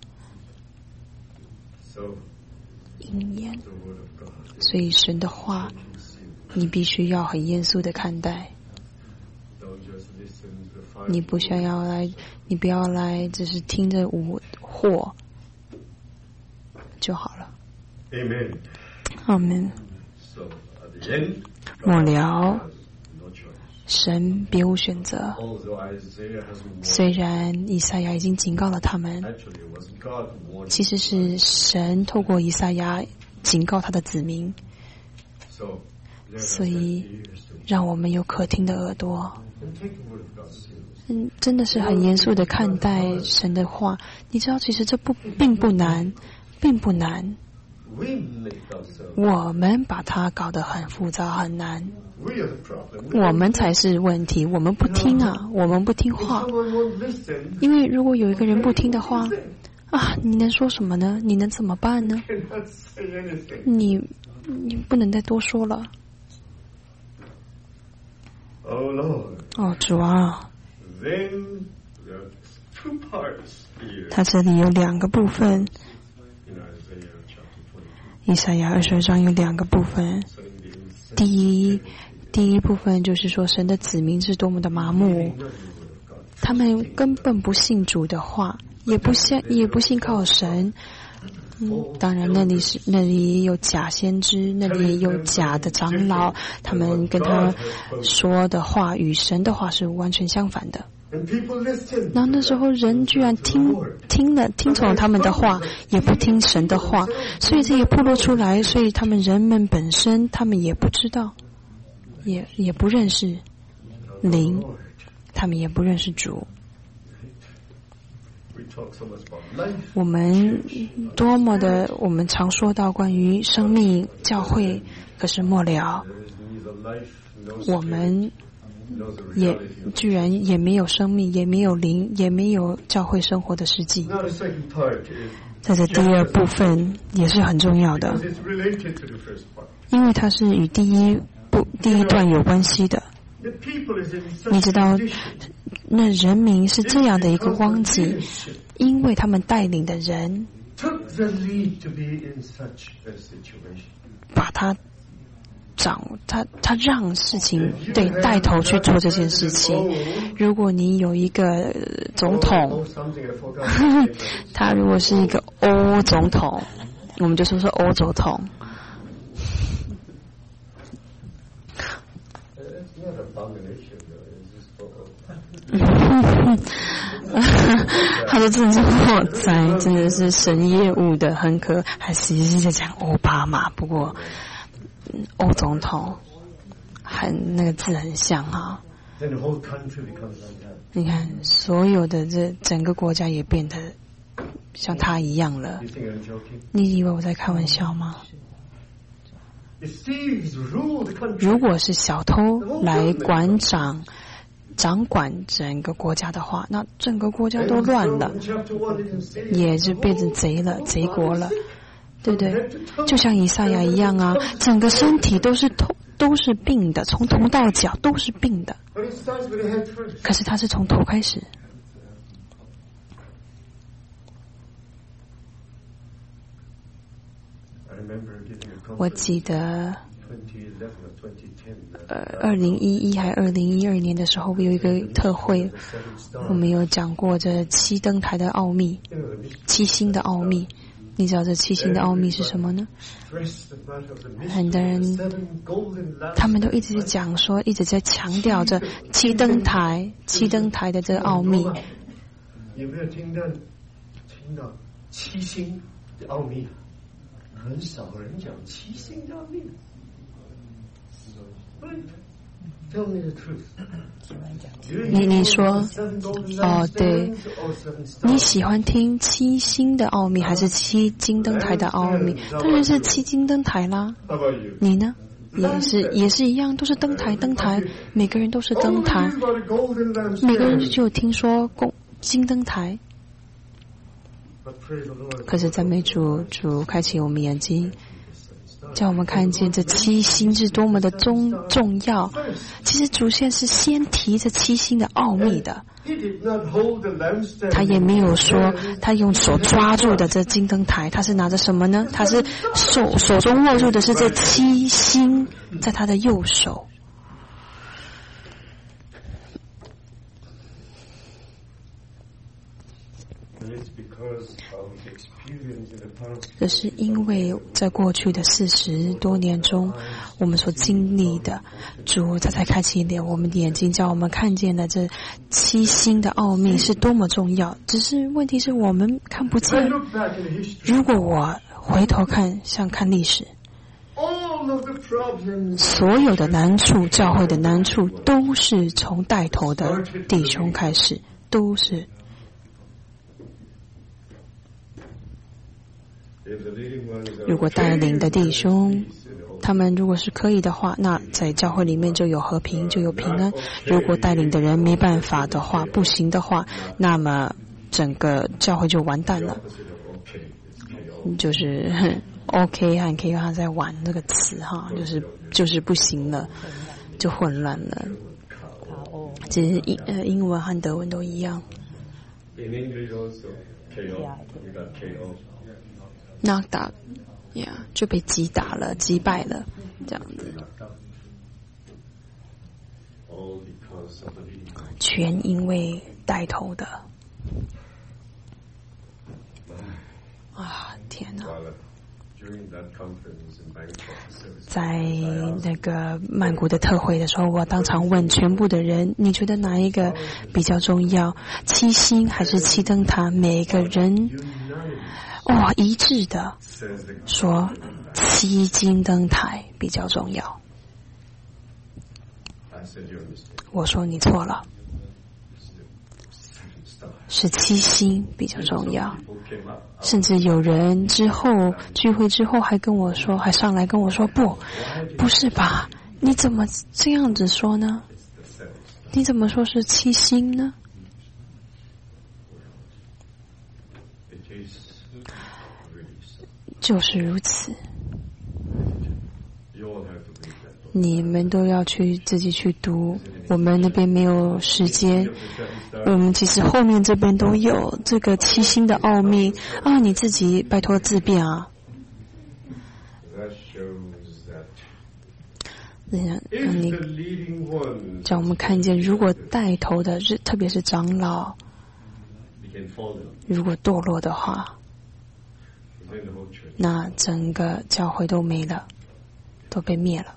应验，所以神的话，你必须要很严肃的看待。你不要来，只是听着蛊惑就好了。阿们。末了，神别无选择。虽然以赛亚已经警告了他们，其实是神透过以赛亚警告他的子民，所以让我们有可听的耳朵。真的是很严肃的看待神的话。你知道，其实这并不难，并不难。我们把它搞得很复杂很难，我们才是问题。我们不听啊，我们不听话。因为如果有一个人不听的话啊，你能说什么呢？你能怎么办呢？你不能再多说了。哦，主啊，它这里有2个部分。以赛亚22章有2个部分。第一部分就是说，神的子民是多么的麻木，他们根本不信主的话，也不信靠神。当然那里也有假先知，那里也有假的长老，他们跟他说的话与神的话是完全相反的。然后那时候人居然听从了他们的话，也不听神的话，所以这也暴露出来。所以人们本身他们也不知道，也不认识灵，他们也不认识主。我们我们常说到关于生命教会，可是末了，我们居然也没有生命，也没有灵，也没有教会生活的实际。在这第2部分也是很重要的，因为它是与第一段有关系的。你知道，那人民是这样的一个光景，因为他们带领的人把他让事情带头去做这件事情。如果你有一个总统，他如果是一个欧总统，我们就说欧总统。他的政治火灾真的是神业务的，很还实际在讲奥巴马，不过欧总统那个字很像哈。你看，所有的整个国家也变得像他一样了。你以为我在开玩笑吗？如果是小偷来掌管整个国家的话，那整个国家都乱了，也就变成贼国了，对不对？就像以赛亚一样啊，整个身体都是病的，从头到脚都是病的。可是他是从头开始。我记得 2011还2012年的时候，有一个特会，我们有讲过这七灯台的奥秘，七星的奥秘。你知道这七星的奥秘是什么呢？很多人他们都一直讲说，一直在强调这七灯台的这个奥秘。 有没有听到七星的奥秘？很少人讲七星的奥秘。Tell me the truth. 你说哦，对，你喜欢听七星的奥秘还是七金灯台的奥秘？当然是七金灯台啦。你呢？也是一样，都是灯台，每个人都是灯台，每个人就有听说金灯台。可是赞美主开启我们眼睛，叫我们看见这七星是多么的重要。其实主先是先提这七星的奥秘的，他也没有说他用手抓住的这金灯台，他是拿着什么呢？他是手中握住的是这七星，在他的右手。这是因为在过去的40多年中，我们所经历的，主他才开启我们的眼睛，叫我们看见的这七星的奥秘是多么重要。只是问题是我们看不见。如果我回头看，像看历史，所有的难处，教会的难处，都是从带头的弟兄开始，都是。如果带领的弟兄，他们如果是可以的话，那在教会里面就有和平，就有平安。如果带领的人没办法的话，不行的话，那么整个教会就完蛋了。就是 OK 和 K 他在玩这个词哈，就是不行了，就混乱了。其实英文和德文都一样。knocked out， 就被击打了，击败了，这样子。全因为带头的。啊，天哪！在那个曼谷的特会的时候，我当场问全部的人，你觉得哪一个比较重要？七星还是七灯塔？每一个人一致的说七金灯台比较重要。我说你错了，是七星比较重要。甚至有人之后聚会之后还跟我说，还上来跟我说，不是吧？你怎么这样子说呢？你怎么说是七星呢？就是如此。你们都要自己去读，我们那边没有时间。我们其实后面这边都有这个七星的奥秘啊，你自己拜托自辩啊。你叫我们看见，如果带头的，特别是长老，如果堕落的话，那整个教会都没了，都被灭了。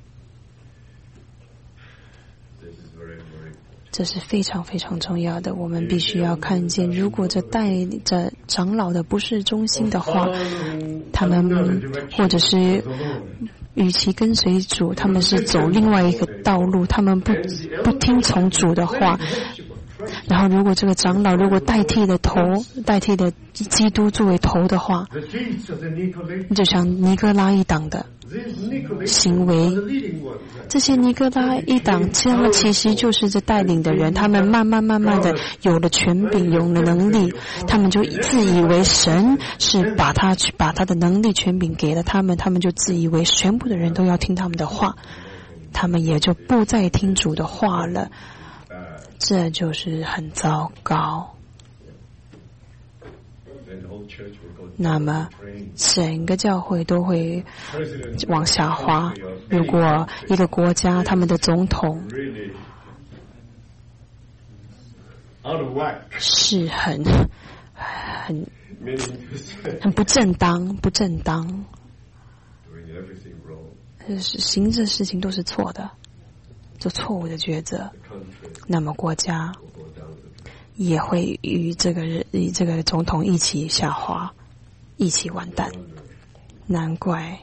这是非常非常重要的，我们必须要看见，如果这带着长老的不是忠心的话，他们或者是与其跟随主，他们是走另外一个道路，他们不听从主的话，然后如果这个长老如果代替的基督作为头的话，就像尼哥拉一党的行为，这些尼哥拉一党，他们其实就是这带领的人，他们慢慢的有了权柄，有了能力，他们就自以为神是把他的能力权柄给了他们，他们就自以为全部的人都要听他们的话，他们也就不再听主的话了，这就是很糟糕。 那么整个教会都会往下滑。如果一个国家他们的总统是很不正当，就是行这事情都是错的，做错误的抉择，那么国家也会与这个总统一起下滑，一起完蛋。难怪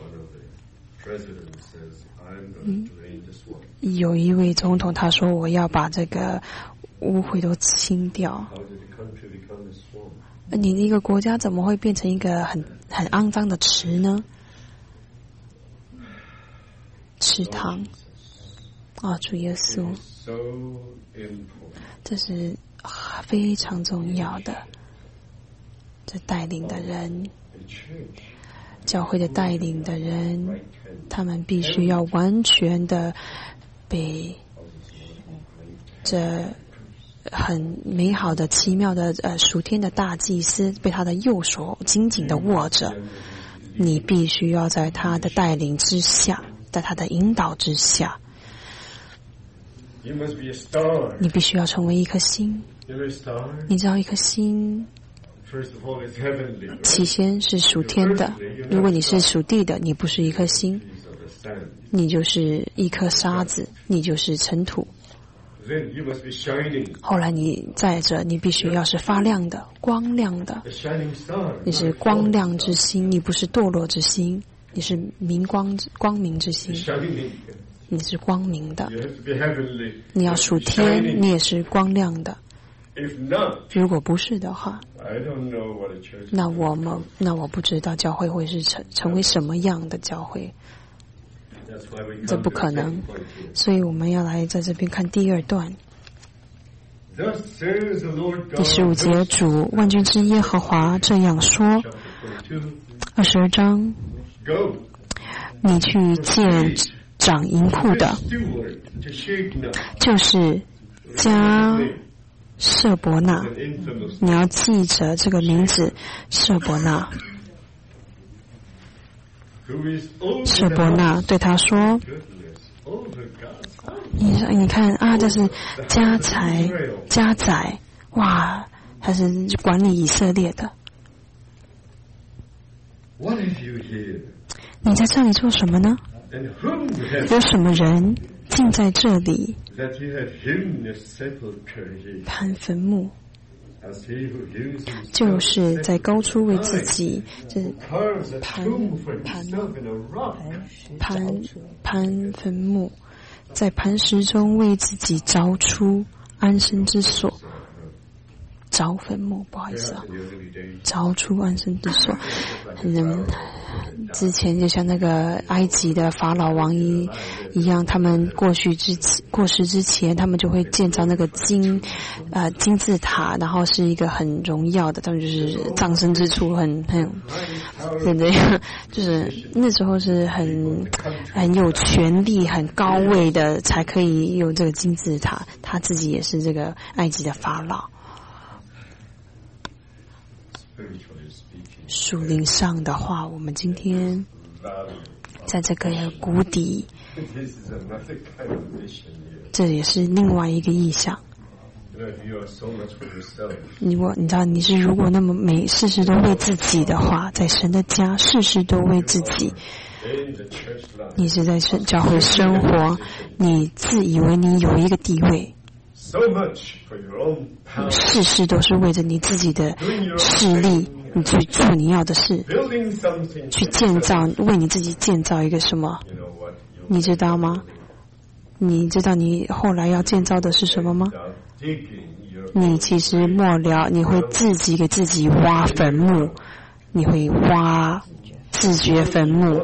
有一位总统他说我要把这个污秽都清掉。你的一个国家怎么会变成一个很肮脏的池呢？池塘啊，主耶稣，这是非常重要的。这带领的人，教会的带领的人，他们必须要完全的被这很美好的奇妙的属天的大祭司被他的右手紧紧的握着。你必须要在他的带领之下，在他的引导之下，你必须要成为一颗星。你知道一颗星起先是属天的，如果你是属地的，你不是一颗星，你就是一颗沙子，你就是尘土。后来你在这，你必须要是发亮的、光亮的，你是光亮之星，你不是堕落之星，你是光明之星，你是光明的，你要属天，你也是光亮的。如果不是的话，那我不知道教会会是成为什么样的教会，这不可能。所以我们要来在这边看第二段，第15节，主万军之耶和华这样说。22章，你去见掌银库的，就是加舍伯纳，你要记着这个名字，舍伯纳。舍伯纳对他说：“你看啊，这是家宰，哇，他是管理以色列的。你在这里做什么呢？有什么人竟在这里攀坟墓？就是在高处为自己，就是攀坟墓，在磐石中为自己凿出安身之所。凿坟墓，不好意思啊，凿出安身之所。之前就像那个埃及的法老王一样，他们过世之前，他们就会建造那个金字塔，然后是一个很荣耀的，他们就是葬身之处很这样，就是那时候是很有权力、很高位的才可以有这个金字塔。他自己也是这个埃及的法老。属灵上的话，我们今天在这个谷底，这也是另外一个意象。你知道如果那么事事都为自己的话，在神的家事事都为自己，你是在教会生活，你自以为你有一个地位，事事都是为着你自己的势力，你去做你要的事，去建造，为你自己建造一个什么？你知道吗？你知道你后来要建造的是什么吗？你其实末了，你会自己给自己挖坟墓，你会挖自掘坟墓。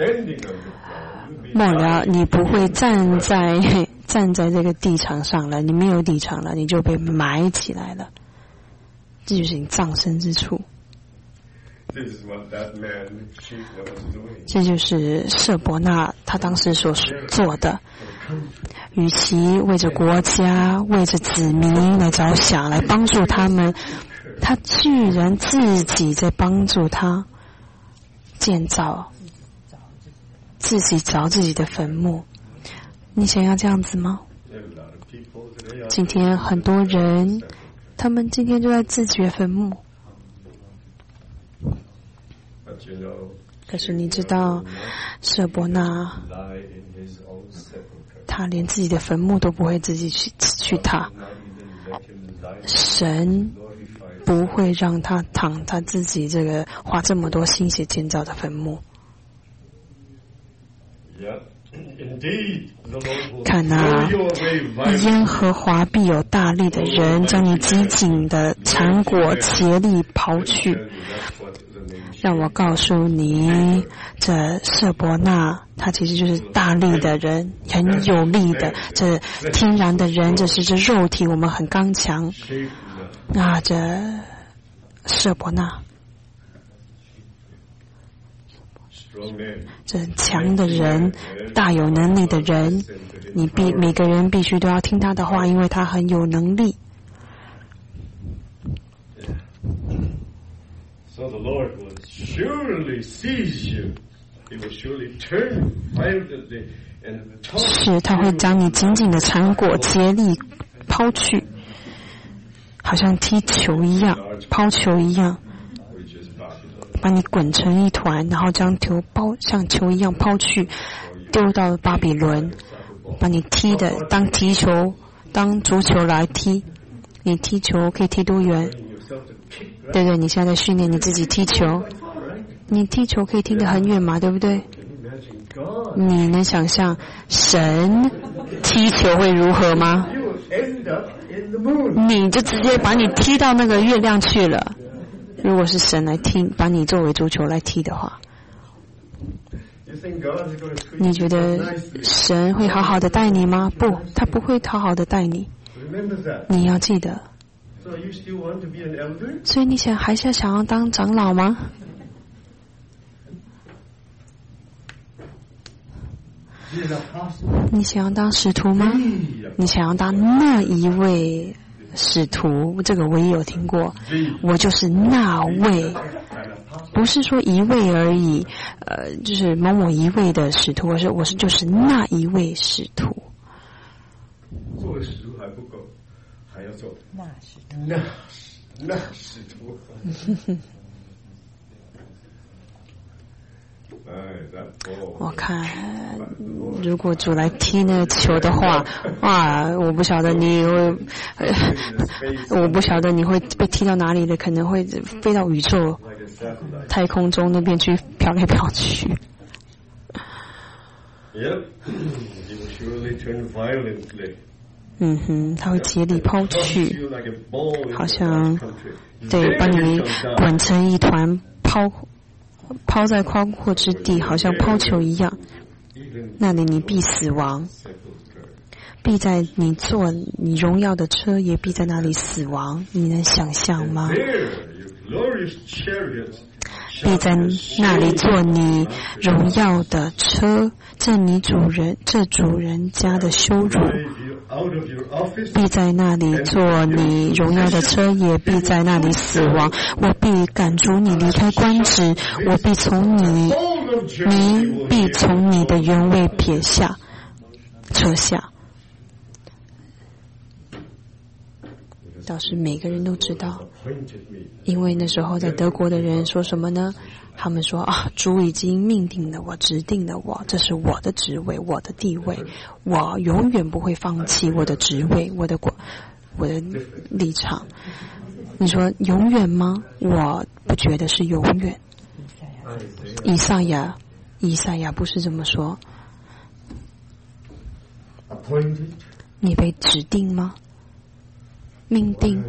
末了，你不会站在这个地场上了，你没有地场了，你就被埋起来了，这就是你葬身之处。这就是舍伯纳他当时所做的，与其为着国家、为着子民来着想，来帮助他他居然自己在帮助他建造，自己凿自己的坟墓。你想要这样子吗？今天很多人，他们今天就在自掘坟墓。可是你知道，舍伯那他连自己的坟墓都不会自己去踏，神不会让他躺他自己这个花这么多心血建造的坟墓。看啊，耶和华必有大力的人将你积紧的产果竭力刨去。让我告诉你，这舍伯那他其实就是大力的人，很有力的，这天然的人，这是这肉体我们很刚强。这舍伯那这强的人，大有能力的人，每个人必须都要听他的话，因为他很有能力。 So the Lord will surely seize you. He will surely turn violently and 是，他会将你紧紧的缠裹竭力抛去，好像踢球一样，抛球一样，把你滚成一团，然后将球像球一样抛去，丢到巴比伦，把你踢的当踢球，当足球来踢。你踢球可以踢多远？对对，你现在在训练你自己踢球，你踢球可以踢得很远嘛，对不对？你能想象神踢球会如何吗？你就直接把你踢到那个月亮去了。如果是神来踢，把你作为足球来踢的话，你觉得神会好好的带你吗？不，他不会好好的带你。你要记得。所以你还是想要当长老吗？你想要当使徒吗？你想要当那一位使徒？这个我也有听过，我就是那位，不是说一位而已，就是某某一位的使徒，我是就是那一位使徒。 作为使徒还不够，还要做那使徒。 我看，如果主来踢那球的话，我不晓得你会被踢到哪里的，可能会飞到宇宙、太空中那边去飘来飘去。他会竭力抛去，好像对，把你滚成一团，抛在宽阔之地，好像抛球一样。那里你必死亡，必在你坐你荣耀的车，也必在那里死亡。你能想象吗？必在那里坐你荣耀的车，这主人家的羞辱。必在那里坐你荣耀的车，也必在那里死亡。我必赶逐你离开官职，我必从你必从你的原位撤下。倒是每个人都知道，因为那时候在德国的人说什么呢？他们说主已经命定了我，指定了我，这是我的职位，我的地位，我永远不会放弃我的职位，我的立场。你说永远吗？我不觉得是永远。以赛亚不是这么说。你被指定吗？命定？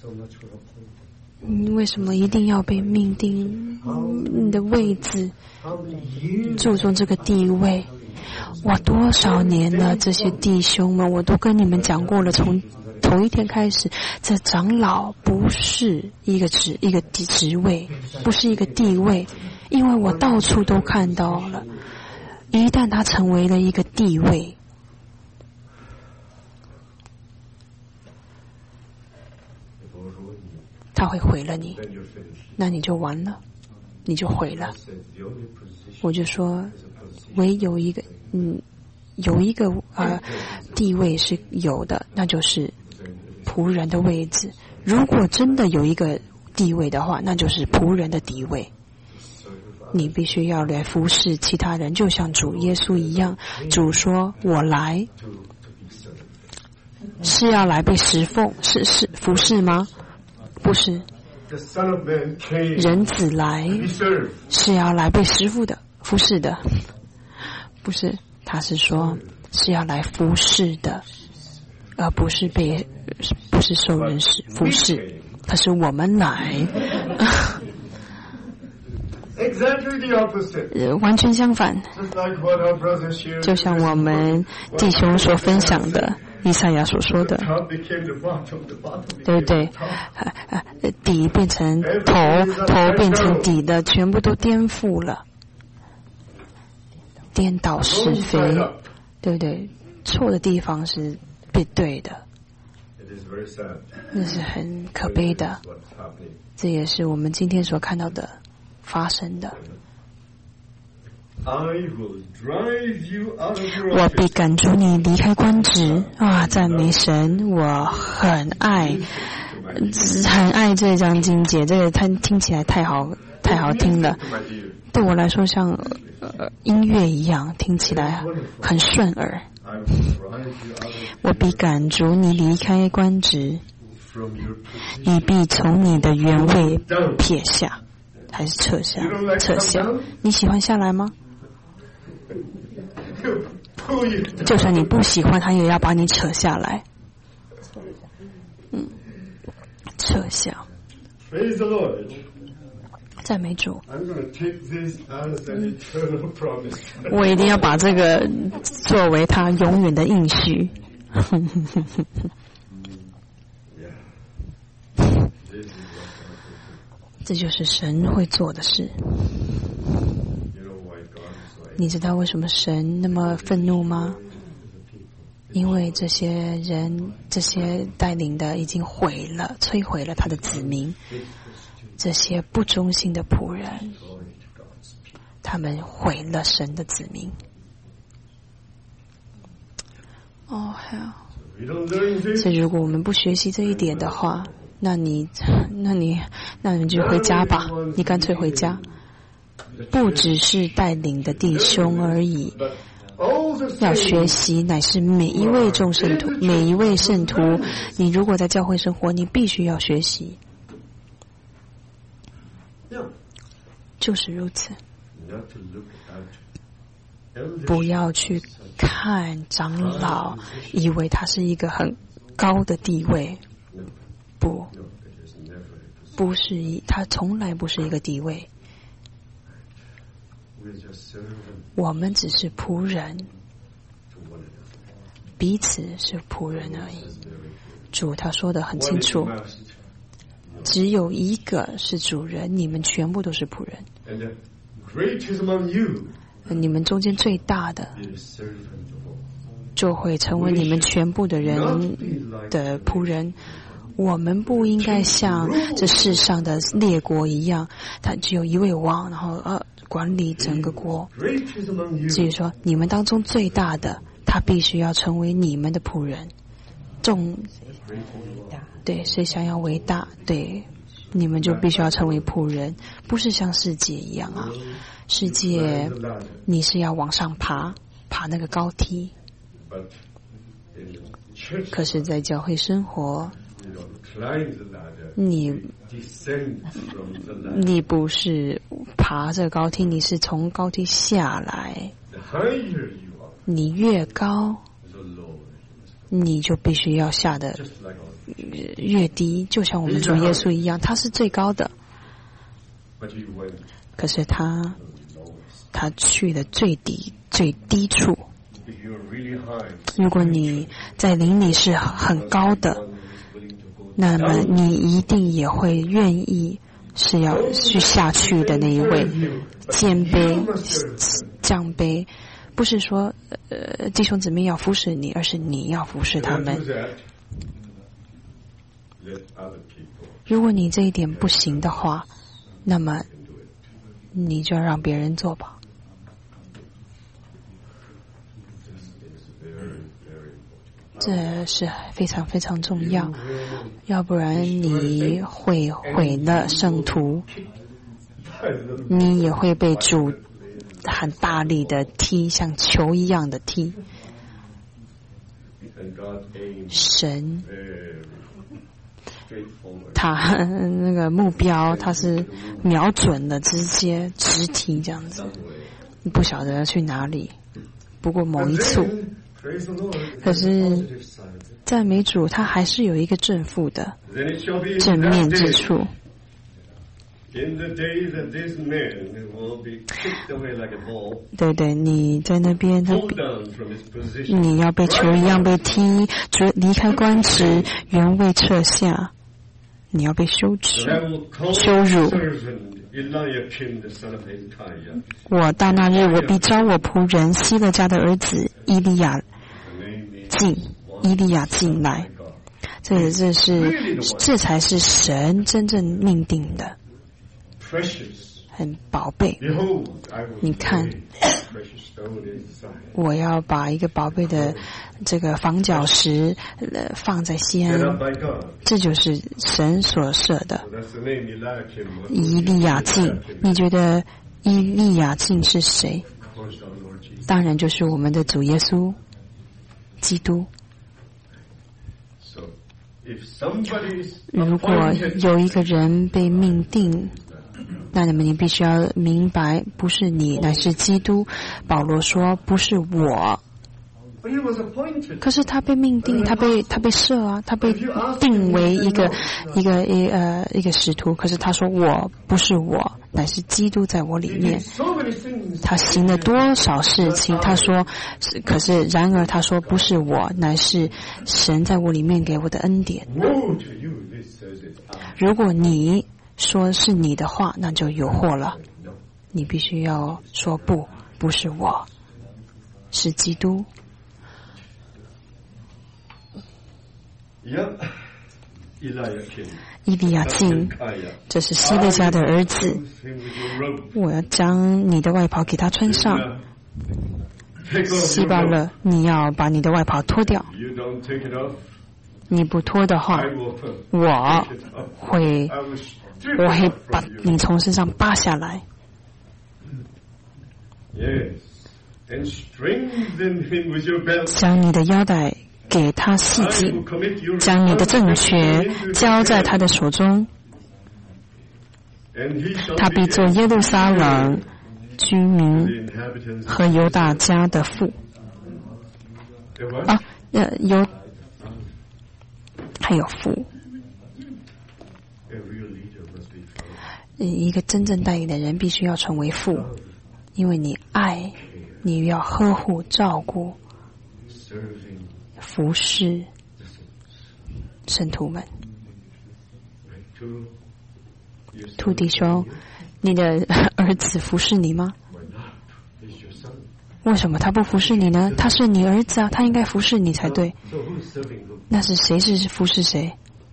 你为什么一定要被命定？你的位置，注重这个地位。我多少年了，这些弟兄们，我都跟你们讲过了，从头一天开始，这长老不是一个职位，不是一个地位，因为我到处都看到了，一旦他成为了一个地位， 他会毁了你，那你就完了，你就毁了。我就说，唯有一个地位是有的，那就是仆人的位置。如果真的有一个地位的话，那就是仆人的地位。你必须要来服侍其他人，就像主耶稣一样。主说：“我来是要来被侍奉，是服侍吗？不是。人子来是要来被服侍的，不是。他是说是要来服侍的，而不是受人服侍。可是我们来。 Exactly the opposite. 完全相反， Just like what our brother shared. 就像我们弟兄所分享的，以赛亚所说的， The top became the bottom, the bottom became 对不对 the top.？ 底变成头变成底的，全部都颠覆了，颠倒是非，对不对？错的地方是对的， It is very sad. 那是很可悲的。 What's happening? 这也是我们今天所看到的发生的。 I will drive you out of your 我 office. 必赶逐你离开官职啊！赞美神，我很爱这张经节，这个它听起来太好听了， To my ear. 对我来说像音乐一样，听起来很顺耳。 I will drive you out of 我必赶逐你离开官职， from your position. 你必从你的原位撇下，还是撤下？撤下。你喜欢下来吗？ Pull you down. 就算你不喜欢，他也要把你扯下来。撤下。 Praise the Lord. 赞美主。 I'm going to take this as an eternal promise. 我一定要把这个作为他永远的应许。 Yeah. This is what God will do. 这就是神会做的事。 You know why God is like 你知道为什么神那么愤怒吗？ 因为这些人，这些带领的已经摧毁了他的子民，这些不忠心的仆人，他们毁了神的子民。哦，好。 we don't learn this. 所以，如果我们不学习这一点的话，那你就回家吧，你干脆回家。不只是带领的弟兄而已， All the 要 same, 学习乃是每一位众圣徒，每一位圣徒。你如果在教会生活，你必须要学习， yeah, 就是如此。 not to look at elders. 不要去看长老，以为他是一个很高的地位， No, 不， no, it is never a position. 不是他从来不是一个地位。 We're just servants 我们只是仆人， to one another. 彼此是仆人而已。 This is very clear. 主他说的很 One 清 is 楚， master, 只有一个是主人，你们全部都是仆人。 and the greatest among you 你们中间最大的 is servant of all. 就会成为你们全部的人的仆人。我们不应该像这世上的列国一样，他只有一位王，然后管理整个国。 Greatest among you 至于说你们当中最大的，他必须要成为你们的仆人。对，谁想要伟大，对，你们就必须要成为仆人，不是像世界一样啊。世界 the ladder, 你是要往上爬那个高梯， but in church 可是在教会生活， you don't climb the ladder, 你 descend from the ladder. 你不是爬这个高梯，你是从高梯下来。 The higher you are, 你越高， the lower you must 你就必须要下的 be. Just like our 越低，就像我们主耶稣一样，他是最高的， but you went 可是他 to the lowest. 他去的最低处。 If you're really high, 如果你在灵里是很高的， one who is willing to go 那么 down 你一定也会愿意是要去下去的那一位，谦卑 降卑，不是说弟兄姊妹要服侍你，而是你要服侍他 Don't 们 do。that. Let other people 如果你这一点不行的话，那么你就让别人做吧。这是非常非常重要，要不然你会毁了圣徒，你也会被主很大力的踢，像球一样的踢。神他那个目标他是瞄准了，直接直踢这样子，不晓得去哪里，不过某一处。可是赞美主他还是有一个正负的正面之处。对对，你在那边你要被球一样被踢，离开官职，原位撤下，你要被羞耻羞辱。我到那日，我必召我仆人希勒家的儿子伊利亚进来。这才是神真正命定的，很宝贝。你看，我要把一个宝贝的这个房角石放在西安，这就是神所设的。以利亚敬，你觉得以利亚敬是谁？当然就是我们的主耶稣基督。如果有一个人被命定，那你必须要明白，不是你，乃是基督。保罗说不是我，可是他被命定，他被设啊，他被定为一个使徒。可是他说我不是我，乃是基督在我里面。他行了多少事情？他说，可是然而他说不是我，乃是神在我里面给我的恩典。如果你说是你的话，那就有祸了。你必须要说不是我，是基督。以利亚敬，这是希勒家的儿子。我要将你的外袍给他穿上。希巴勒，你要把你的外袍脱掉。你不脱的话，我会把你从身上扒下来。将你的腰带给他系紧，将你的政权交在他的手中。他必做耶路撒冷居民和犹大家的父。还有父。一个真正带领的人必须要成为父，因为你爱，你要呵护、照顾、服侍圣徒们。兔弟兄，你的儿子服侍你吗？为什么他不服侍你呢？他是你儿子啊，他应该服侍你才对。那是谁是服侍谁？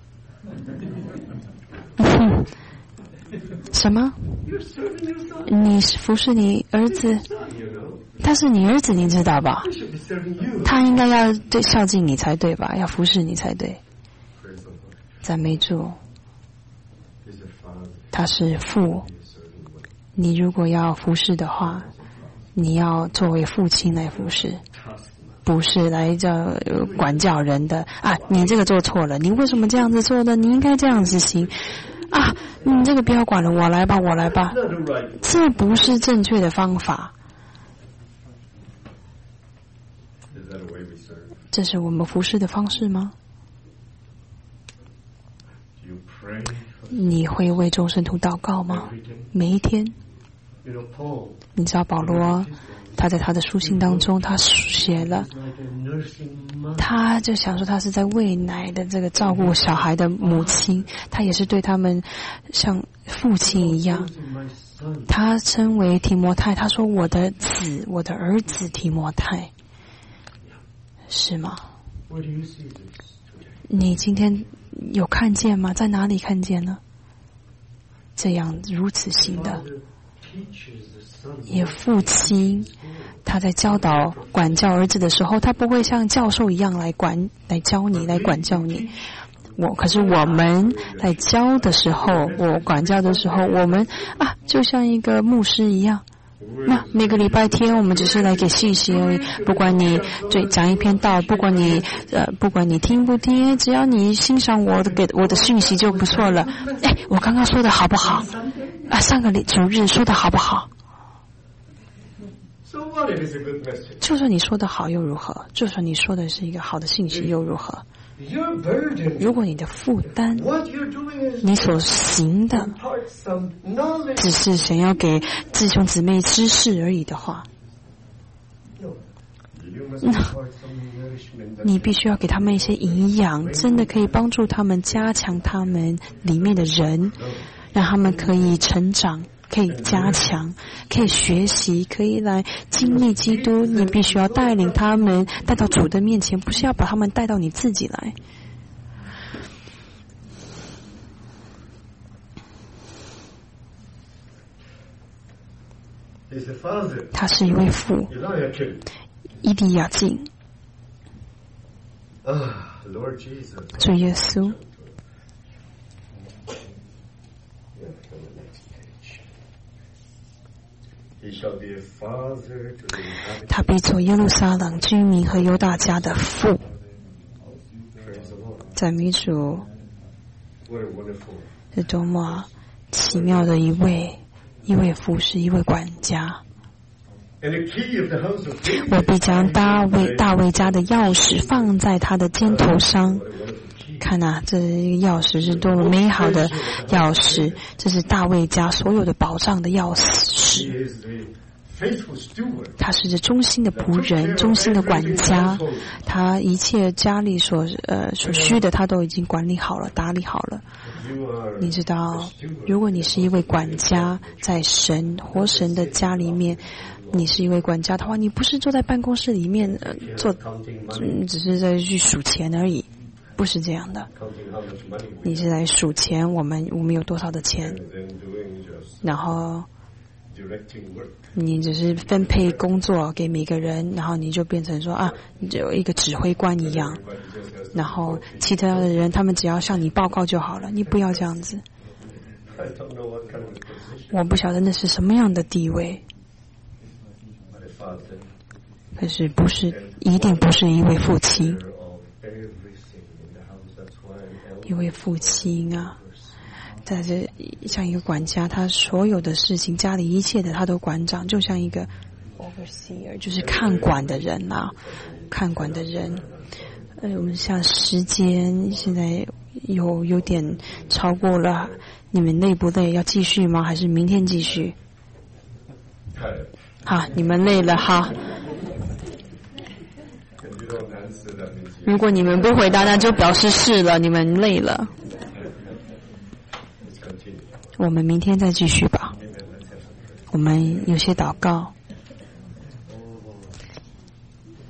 什么？你服侍你儿子？他是你儿子，你知道吧？他应该要孝敬你才对吧？要服侍你才对。赞美主，他是父。你如果要服侍的话，你要作为父亲来服侍，不是来管教人的啊！你这个做错了，你为什么这样子做的？你应该这样子行啊！你这个不要管了，我来吧，这不是正确的方法。这是我们服侍的方式吗？你会为众圣徒祷告吗？每一天。你知道保罗他在他的书信当中他写了，他就想说他是在喂奶的这个照顾小孩的母亲，他也是对他们像父亲一样。他称为提摩太，他说我的儿子提摩太，是吗？你今天有看见吗？在哪里看见呢？这样如此行的，也父亲他在教导管教儿子的时候，他不会像教授一样来教你，来管教你。可是我们在教的时候，我管教的时候，我们就像一个牧师一样。那每个礼拜天我们只是来给信息而已，不管你讲一篇道，不管你听不听，只要你欣赏给我的讯息就不错了。我刚刚说的好不好？上个主日说的好不好？就算你说的好又如何？就算你说的是一个好的信息又如何？如果你的负担，你所行的只是想要给弟兄姊妹知识而已的话，你必须要给他们一些营养，真的可以帮助他们加强他们里面的人，让他们可以成长，可以加强，可以学习，可以来经历基督。你必须要带领他们带到主的面前，不是要把他们带到你自己来。他是一位父，伊利亚敬，主耶稣。他必做耶路撒冷居民和犹大家的父。赞美主，是多么奇妙的一位父，是一位管家。我必将大卫家的钥匙放在他的肩头上。看这钥匙是多么美好的钥匙，这是大卫家所有的宝藏的钥匙。他是这忠心的仆人，忠心的管家，他一切家里所需的他都已经管理好了，打理好了。你知道，如果你是一位管家，在活神的家里面，你是一位管家的话，你不是坐在办公室里面只是在去数钱而已，不是这样的。你是来数钱，我们有多少的钱，然后你只是分配工作给每个人，然后你就变成说你就有一个指挥官一样，然后其他的人他们只要向你报告就好了，你不要这样子。我不晓得那是什么样的地位，可是一定不是一位父亲，一位父亲在这像一个管家，他所有的事情，家里一切的他都管掌，就像一个 overseer， 就是看管的人看管的人。我们像时间现在有点超过了，你们累不累？要继续吗？还是明天继续？好，你们累了哈。如果你们不回答，那就表示是了，你们累了。我们明天再继续吧。我们有些祷告。